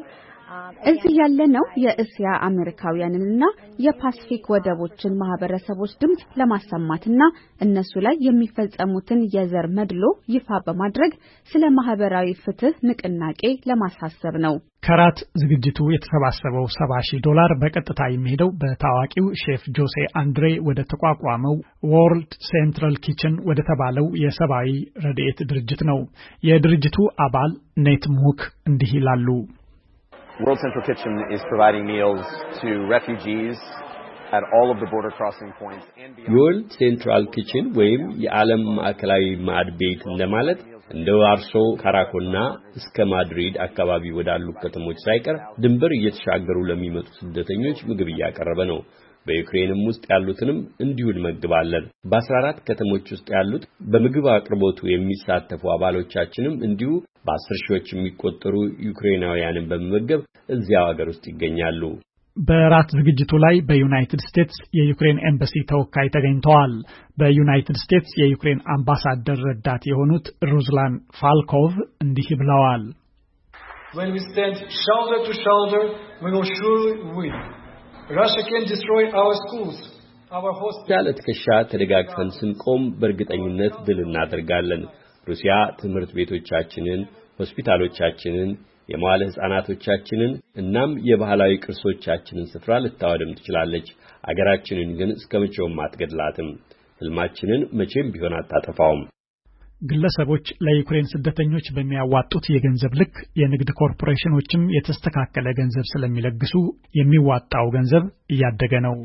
እዚህ ያለነው የእስያ አሜሪካውያንንና የፓሲፊክ ወደቦችን ማህበረሰቦች ድምጽ ለማሰማትና እነሱ ላይ የሚፈጸሙትን የዘር መድሎ ይፋ በማድረግ ስለ ማህበራዊ ፍትህ ንቅናቄ ለማሳሰብ ነው። ከራት ዝግጅቱ የተሰባሰበው $70,000 በቀጥታ የሚሄደው በታዋቂው ሼፍ ጆሴ አንድሬ ወደ ተቋቋመው ወርልድ ሴንትራል ኪችን ወደ ተባለው የሰብአዊ ረድኤት ድርጅት ነው። የድርጅቱ አባል ኔት ሙክ እንዲህ ይላሉ። World Central Kitchen is providing meals to refugees at all of the border crossing points and beyond. World Central Kitchen ወይም የዓለም ማዕከላዊ ማዕድ ቤት እንደማለት እንደ ዋርሶ ካራኮና እስከ ማድሪድ አካባቢ ወዳሉ ከተሞች ሳይቀር ድንበር እየተሻገሩ ለሚመጡ ስደተኞች ምግብ እያቀረበ ነው። በዩክሬንም ውስጥ ያሉትንም እንዲሁ እንመግባለን። በ14 ከተሞች ውስጥ ያሉት በምግብ አቅርቦቱ የሚሳተፉ አባሎቻችንም እንዲሁ በ10 ሺዎች የሚቆጠሩ ዩክሬናውያንን በመመገብ እዚያው ሀገር ውስጥ ይገኛሉ። በራት ዝግጅቱ ላይ በዩናይትድ ስቴትስ የዩክሬን ኤምባሲ ተወካይ ተገኝተዋል። በዩናይትድ ስቴትስ የዩክሬን አምባሳደር ረዳት የሆኑት ሩዝላን ፋልኮቭ እንዲህ ብለዋል። When we stand shoulder to shoulder, we will surely win. Russia can destroy our schools, our hospitals. ያለ ትከሻ ተደጋግፈን ስንቆም በእርግጠኝነት ድል እናደርጋለን። ሩሲያ ትምህርት ቤቶቻችንን፣ ሆስፒታሎቻችንን፣ የመዋለ ሕፃናቶቻችንን እናም የባህላዊ ቅርሶቻችንን ስፍራ ልታወድም ትችላለች። አገራችንን ግን እስከመቼውም አትገድላትም። ህልማችንን መቼም ቢሆን አታጠፋውም። ግለሰቦች ለዩክሬን ስደተኞች በሚያዋጡት የገንዘብ ልክ የንግድ ኮርፖሬሽኖችም የተስተካከለ ገንዘብ ስለሚለግሱ የሚዋጣው ገንዘብ እያደገ ነው።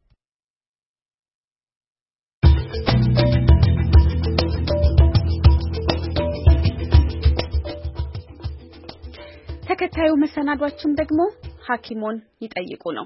ተከታዩ መሰናዷችን ደግሞ ሐኪሞን ይጠይቁ ነው።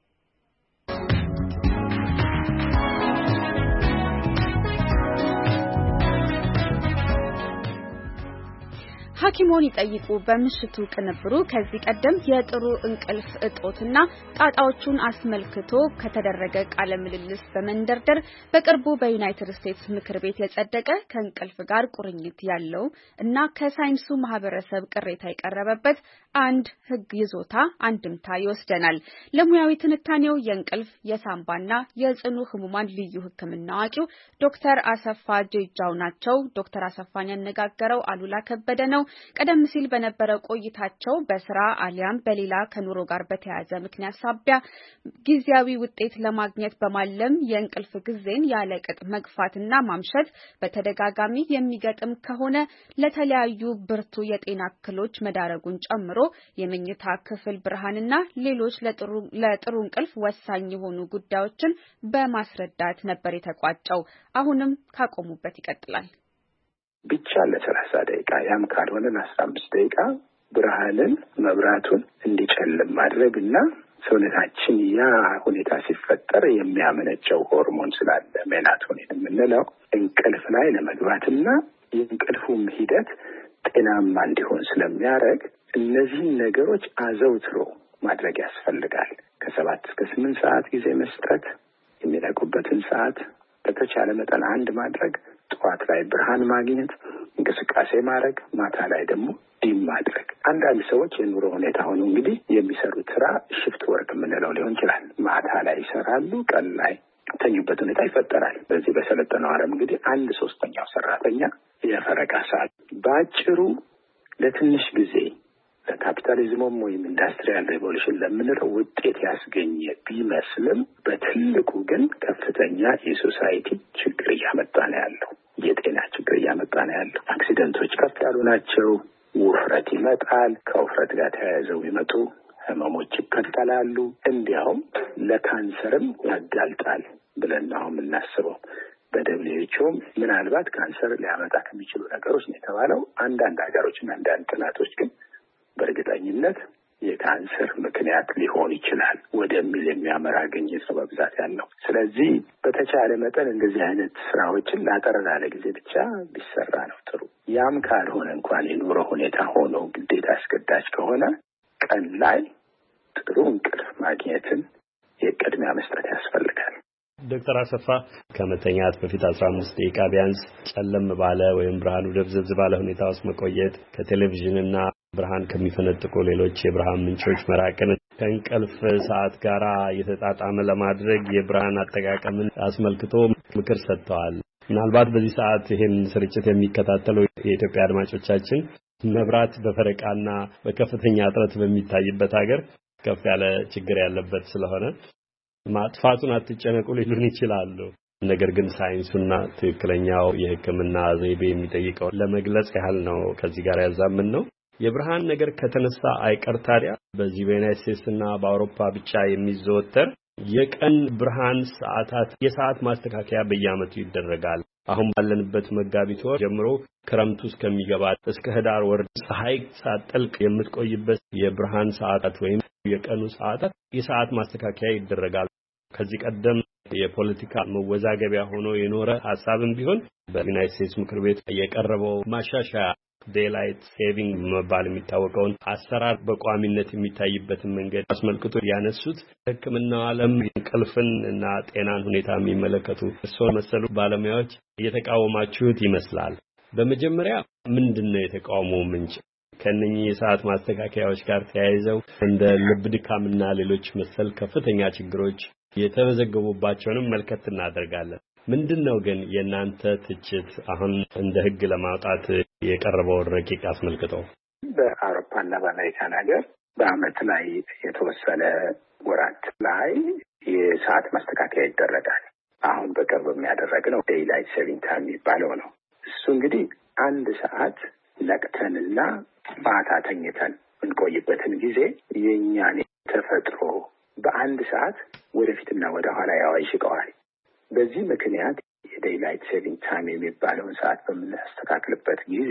ሐኪሞን ይጠይቁ በምሽቱ ቅንብሩ ከዚህ ቀደም የጥሩ እንቅልፍ እጦትና ጣጣዎቹን አስመልክቶ ከተደረገ ቃለ ምልልስ በመንደርደር በቅርቡ በዩናይትድ ስቴትስ ምክር ቤት የጸደቀ ከእንቅልፍ ጋር ቁርኝት ያለው እና ከሳይንሱ ማህበረሰብ ቅሬታ የቀረበበት አንድ ህግ ይዞታ አንድምታ ይወስደናል። ለሙያዊ ትንታኔው የእንቅልፍ የሳምባና የጽኑ ህሙማን ልዩ ሕክምና አዋቂው ዶክተር አሰፋ ጄጃው ናቸው። ዶክተር አሰፋን ያነጋገረው አሉላ ከበደ ነው። ቀደም ሲል በነበረ ቆይታቸው በስራ አሊያም በሌላ ከኑሮ ጋር በተያያዘ ምክንያት ሳቢያ ጊዜያዊ ውጤት ለማግኘት በማለም የእንቅልፍ ጊዜን ያለቅጥ መግፋትና ማምሸት በተደጋጋሚ የሚገጥም ከሆነ ለተለያዩ ብርቱ የጤና እክሎች መዳረጉን ጨምሮ የመኝታ ክፍል ብርሃንና ሌሎች ለጥሩ እንቅልፍ ወሳኝ የሆኑ ጉዳዮችን በማስረዳት ነበር የተቋጨው። አሁንም ካቆሙበት ይቀጥላል። ብቻ ለ30 ደቂቃ ያም ካልሆነ ለ15 ደቂቃ ብርሃንን መብራቱን እንዲጨልም ማድረግና ሰውነታችን ያ ሁኔታ ሲፈጠር የሚያመነጨው ሆርሞን ስላለ ሜላቶኒን የምንለው እንቅልፍ ላይ ለመግባትና የእንቅልፉም ሂደት ጤናማ እንዲሆን ስለሚያደርግ እነዚህን ነገሮች አዘውትሮ ማድረግ ያስፈልጋል። ከ7 እስከ 8 ሰዓት ጊዜ መስጠት፣ የሚነቁበትን ሰዓት በተቻለ መጠን አንድ ማድረግ፣ ጠዋት ላይ ብርሃን ማግኘት፣ እንቅስቃሴ ማድረግ፣ ማታ ላይ ደግሞ ዲም ማድረግ። አንዳንድ ሰዎች የኑሮ ሁኔታ ሆኖ እንግዲህ የሚሰሩት ስራ ሽፍት ወርክ የምንለው ሊሆን ይችላል። ማታ ላይ ይሰራሉ፣ ቀን ላይ ተኙበት ሁኔታ ይፈጠራል። በዚህ በሰለጠነው ዓለም እንግዲህ 1/3 ሰራተኛ የፈረቃ ሰዓት በአጭሩ ለትንሽ ጊዜ ለካፒታሊዝሙም ወይም ኢንዱስትሪያል ሬቮሉሽን ለምንለው ውጤት ያስገኘ ቢመስልም በትልቁ ግን ከፍተኛ የሶሳይቲ ችግር እያመጣ ነው ያለው። የጤና ችግር እያመጣ ነው ያለው። አክሲደንቶች ከፍ ያሉ ናቸው። ውፍረት ይመጣል። ከውፍረት ጋር ተያይዘው ይመጡ ህመሞች ይከተላሉ። እንዲያውም ለካንሰርም ያጋልጣል ብለን ነው የምናስበው። በደብሊውኤችኦም ምናልባት ካንሰር ሊያመጣ ከሚችሉ ነገሮች ነው የተባለው። አንዳንድ ሀገሮችና አንዳንድ ጥናቶች ግን በእርግጠኝነት የካንሰር ምክንያት ሊሆን ይችላል ወደሚል የሚያመራ ግኝት ነው በብዛት ያለው። ስለዚህ በተቻለ መጠን እንደዚህ አይነት ስራዎችን ላጠር ላለ ጊዜ ብቻ ቢሰራ ነው ጥሩ። ያም ካልሆነ እንኳን የኑሮ ሁኔታ ሆኖ ግዴታ አስገዳጅ ከሆነ ቀን ላይ ጥሩ እንቅልፍ ማግኘትን የቅድሚያ መስጠት ያስፈልጋል። ዶክተር አሰፋ ከመተኛት በፊት 15 ደቂቃ ቢያንስ ጨለም ባለ ወይም ብርሃኑ ደብዘዝ ባለ ሁኔታ ውስጥ መቆየት ከቴሌቪዥንና ብርሃን ከሚፈነጥቁ ሌሎች የብርሃን ምንጮች መራቅን ከእንቅልፍ ሰዓት ጋር የተጣጣመ ለማድረግ የብርሃን አጠቃቀምን አስመልክቶ ምክር ሰጥተዋል። ምናልባት በዚህ ሰዓት ይሄን ስርጭት የሚከታተሉ የኢትዮጵያ አድማጮቻችን መብራት በፈረቃና በከፍተኛ እጥረት በሚታይበት ሀገር ከፍ ያለ ችግር ያለበት ስለሆነ ማጥፋቱን አትጨነቁ ሊሉን ይችላሉ። ነገር ግን ሳይንሱና ትክክለኛው የሕክምና ዘይቤ የሚጠይቀው ለመግለጽ ያህል ነው። ከዚህ ጋር ያዛምን ነው የብርሃን ነገር ከተነሳ አይቀር ታዲያ በዚህ በዩናይትድ ስቴትስና በአውሮፓ ብቻ የሚዘወተር የቀን ብርሃን ሰዓታት የሰዓት ማስተካከያ በየዓመቱ ይደረጋል። አሁን ባለንበት መጋቢት ወር ጀምሮ ክረምቱ እስከሚገባ እስከ ህዳር ወር ፀሐይ ሳትጠልቅ የምትቆይበት የብርሃን ሰዓታት ወይም የቀኑ ሰዓታት የሰዓት ማስተካከያ ይደረጋል። ከዚህ ቀደም የፖለቲካ መወዛገቢያ ሆኖ የኖረ ሐሳብም ቢሆን በዩናይትድ ስቴትስ ምክር ቤት የቀረበው ማሻሻያ ዴይላይት ሴቪንግ በመባል የሚታወቀውን አሰራር በቋሚነት የሚታይበትን መንገድ አስመልክቶ ያነሱት ሕክምናው ዓለም እንቅልፍን እና ጤናን ሁኔታ የሚመለከቱ እርስዎ መሰሉ ባለሙያዎች እየተቃወማችሁት ይመስላል። በመጀመሪያ ምንድነው የተቃውሞው ምንጭ? ከነኚህ የሰዓት ማስተካከያዎች ጋር ተያይዘው እንደ ልብ ድካምና ሌሎች መሰል ከፍተኛ ችግሮች የተመዘገቡባቸውንም መልከት እናደርጋለን። ምንድነው ግን የእናንተ ትችት አሁን እንደ ሕግ ለማውጣት የቀረበው ረቂቅ አስመልክተው? በአውሮፓና በአሜሪካን ሀገር በአመት ላይ የተወሰነ ወራት ላይ የሰዓት ማስተካከያ ይደረጋል። አሁን በቅርብ የሚያደረግነው ዴይላይት ሴቪንግ ታይም የሚባለው ነው። እሱ እንግዲህ አንድ ሰዓት ነቅተንና ማታ ተኝተን እንቆይበትን ጊዜ የእኛን ተፈጥሮ በአንድ ሰዓት ወደፊትና ወደ ኋላ ያዋይሽቀዋል። በዚህ ምክንያት የዴይላይት ሴቪንግ ታይም የሚባለውን ሰዓት በምናስተካክልበት ጊዜ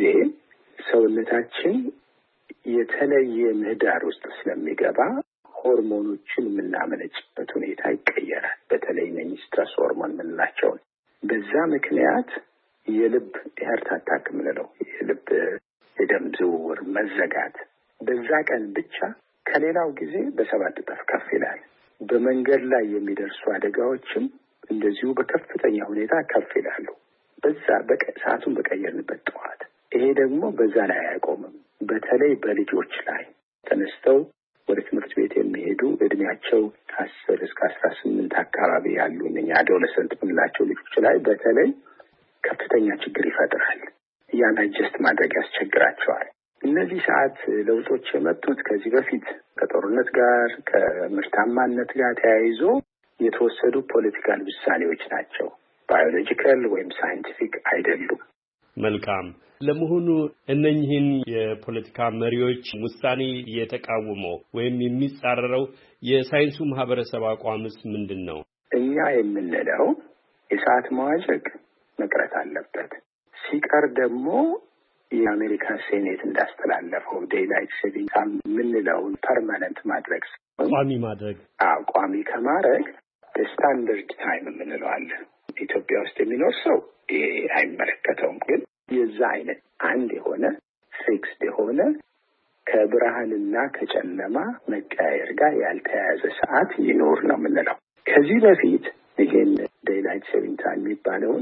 ሰውነታችን የተለየ ምህዳር ውስጥ ስለሚገባ ሆርሞኖችን የምናመነጭበት ሁኔታ ይቀየራል። በተለይ ስትረስ ሆርሞን የምንላቸውን በዛ ምክንያት የልብ ሃርት አታክ የምንለው የልብ የደም ዝውውር መዘጋት በዛ ቀን ብቻ ከሌላው ጊዜ በ7 እጥፍ ከፍ ይላል። በመንገድ ላይ የሚደርሱ አደጋዎችም እንደዚሁ በከፍተኛ ሁኔታ ከፍ ይላሉ። በዛ ሰዓቱን በቀየርንበት ጠዋት። ይሄ ደግሞ በዛ ላይ አያቆምም። በተለይ በልጆች ላይ ተነስተው ወደ ትምህርት ቤት የሚሄዱ እድሜያቸው 10 እስከ 18 አካባቢ ያሉ እነኛ አዶለሰንት የምንላቸው ልጆች ላይ በተለይ ከፍተኛ ችግር ይፈጥራል። ያን አጀስት ማድረግ ያስቸግራቸዋል። እነዚህ ሰዓት ለውጦች የመጡት ከዚህ በፊት ከጦርነት ጋር ከምርታማነት ጋር ተያይዞ የተወሰዱ ፖለቲካል ውሳኔዎች ናቸው። ባዮሎጂካል ወይም ሳይንቲፊክ አይደሉም። መልካም። ለመሆኑ እነኚህን የፖለቲካ መሪዎች ውሳኔ የተቃወመው ወይም የሚጻረረው የሳይንሱ ማህበረሰብ አቋምስ ምንድን ነው? እኛ የምንለው የሰዓት መዋዠቅ መቅረት አለበት። ሲቀር ደግሞ የአሜሪካ ሴኔት እንዳስተላለፈው ዴይላይት ሴቪንግ ታይም የምንለውን ፐርማነንት ማድረግ ቋሚ ከማድረግ ስታንዳርድ ታይም የምንለው አለ። ኢትዮጵያ ውስጥ የሚኖር ሰው ይሄ አይመለከተውም። ግን የዛ አይነት አንድ የሆነ ፊክስድ የሆነ ከብርሃንና ከጨለማ መቀያየር ጋር ያልተያያዘ ሰዓት ይኖር ነው የምንለው። ከዚህ በፊት ይሄን ዴይላይት ሴቪንግ ታይም የሚባለውን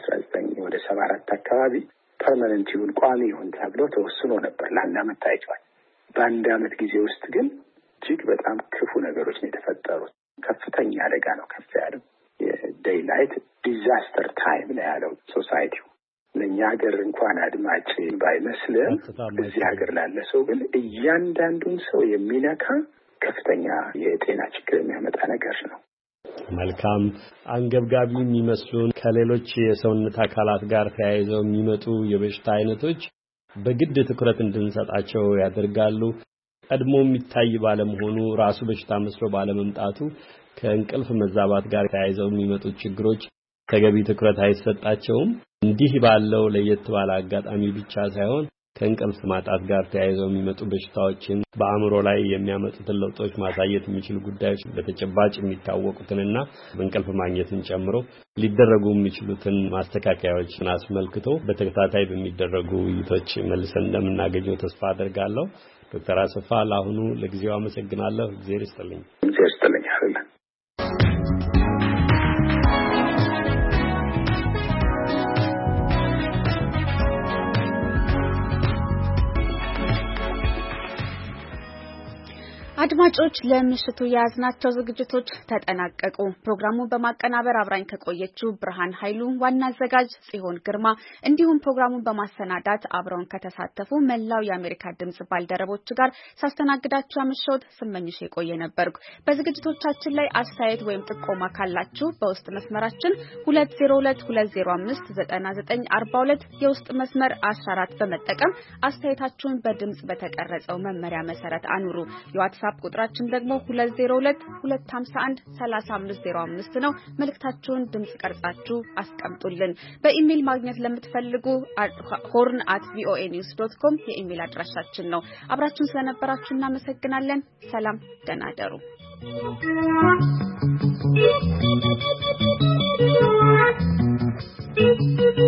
በ1974 አካባቢ ፐርማነንት ይሁን ቋሚ ይሁን ተብሎ ተወስኖ ነበር። ለአንድ አመት ታይቷል። በአንድ አመት ጊዜ ውስጥ ግን እጅግ በጣም ክፉ ነገሮች ነው የተፈጠሩት። ከፍተኛ አደጋ ነው ከፍ ያለው። የዴይላይት ዲዛስተር ታይም ነው ያለው ሶሳይቲው። ለእኛ ሀገር እንኳን አድማጭ ባይመስልም እዚህ ሀገር ላለ ሰው ግን እያንዳንዱን ሰው የሚነካ ከፍተኛ የጤና ችግር የሚያመጣ ነገር ነው። መልካም። አንገብጋቢ የሚመስሉን ከሌሎች የሰውነት አካላት ጋር ተያይዘው የሚመጡ የበሽታ አይነቶች በግድ ትኩረት እንድንሰጣቸው ያደርጋሉ። ቀድሞ የሚታይ ባለመሆኑ ራሱ በሽታ መስሎ ባለመምጣቱ ከእንቅልፍ መዛባት ጋር ተያይዘው የሚመጡ ችግሮች ተገቢ ትኩረት አይሰጣቸውም። እንዲህ ባለው ለየት ባለ አጋጣሚ ብቻ ሳይሆን ከእንቅልፍ ማጣት ጋር ተያይዘው የሚመጡ በሽታዎችን በአእምሮ ላይ የሚያመጡትን ለውጦች ማሳየት የሚችሉ ጉዳዮች በተጨባጭ የሚታወቁትንና በእንቅልፍ ማግኘትን ጨምሮ ሊደረጉ የሚችሉትን ማስተካከያዎችን አስመልክቶ በተከታታይ በሚደረጉ ውይይቶች መልሰን እንደምናገኘው ተስፋ አደርጋለሁ። ዶክተር አሰፋ ለአሁኑ ለጊዜው አመሰግናለሁ። እግዚአብሔር ይስጥልኝ። እግዚአብሔር ይስጥልኝ። አድማጮች ለምሽቱ ያዝናቸው ዝግጅቶች ተጠናቀቁ። ፕሮግራሙን በማቀናበር አብራኝ ከቆየችው ብርሃን ኃይሉ፣ ዋና አዘጋጅ ጽዮን ግርማ እንዲሁም ፕሮግራሙን በማሰናዳት አብረውን ከተሳተፉ መላው የአሜሪካ ድምጽ ባልደረቦች ጋር ሳስተናግዳችሁ ያመሸሁት ስመኝሽ የቆየ ነበርኩ። በዝግጅቶቻችን ላይ አስተያየት ወይም ጥቆማ ካላችሁ በውስጥ መስመራችን 2022059942 የውስጥ መስመር 14 በመጠቀም አስተያየታችሁን በድምጽ በተቀረጸው መመሪያ መሰረት አኑሩ። የዋትስአፕ ቁጥራችን ደግሞ 2022513505 ነው። መልእክታችሁን ድምጽ ቀርጻችሁ አስቀምጡልን። በኢሜል ማግኘት ለምትፈልጉ horn@voanews.com የኢሜል አድራሻችን ነው። አብራችሁን ስለነበራችሁ እናመሰግናለን። ሰላም፣ ደህና እደሩ። Thank you.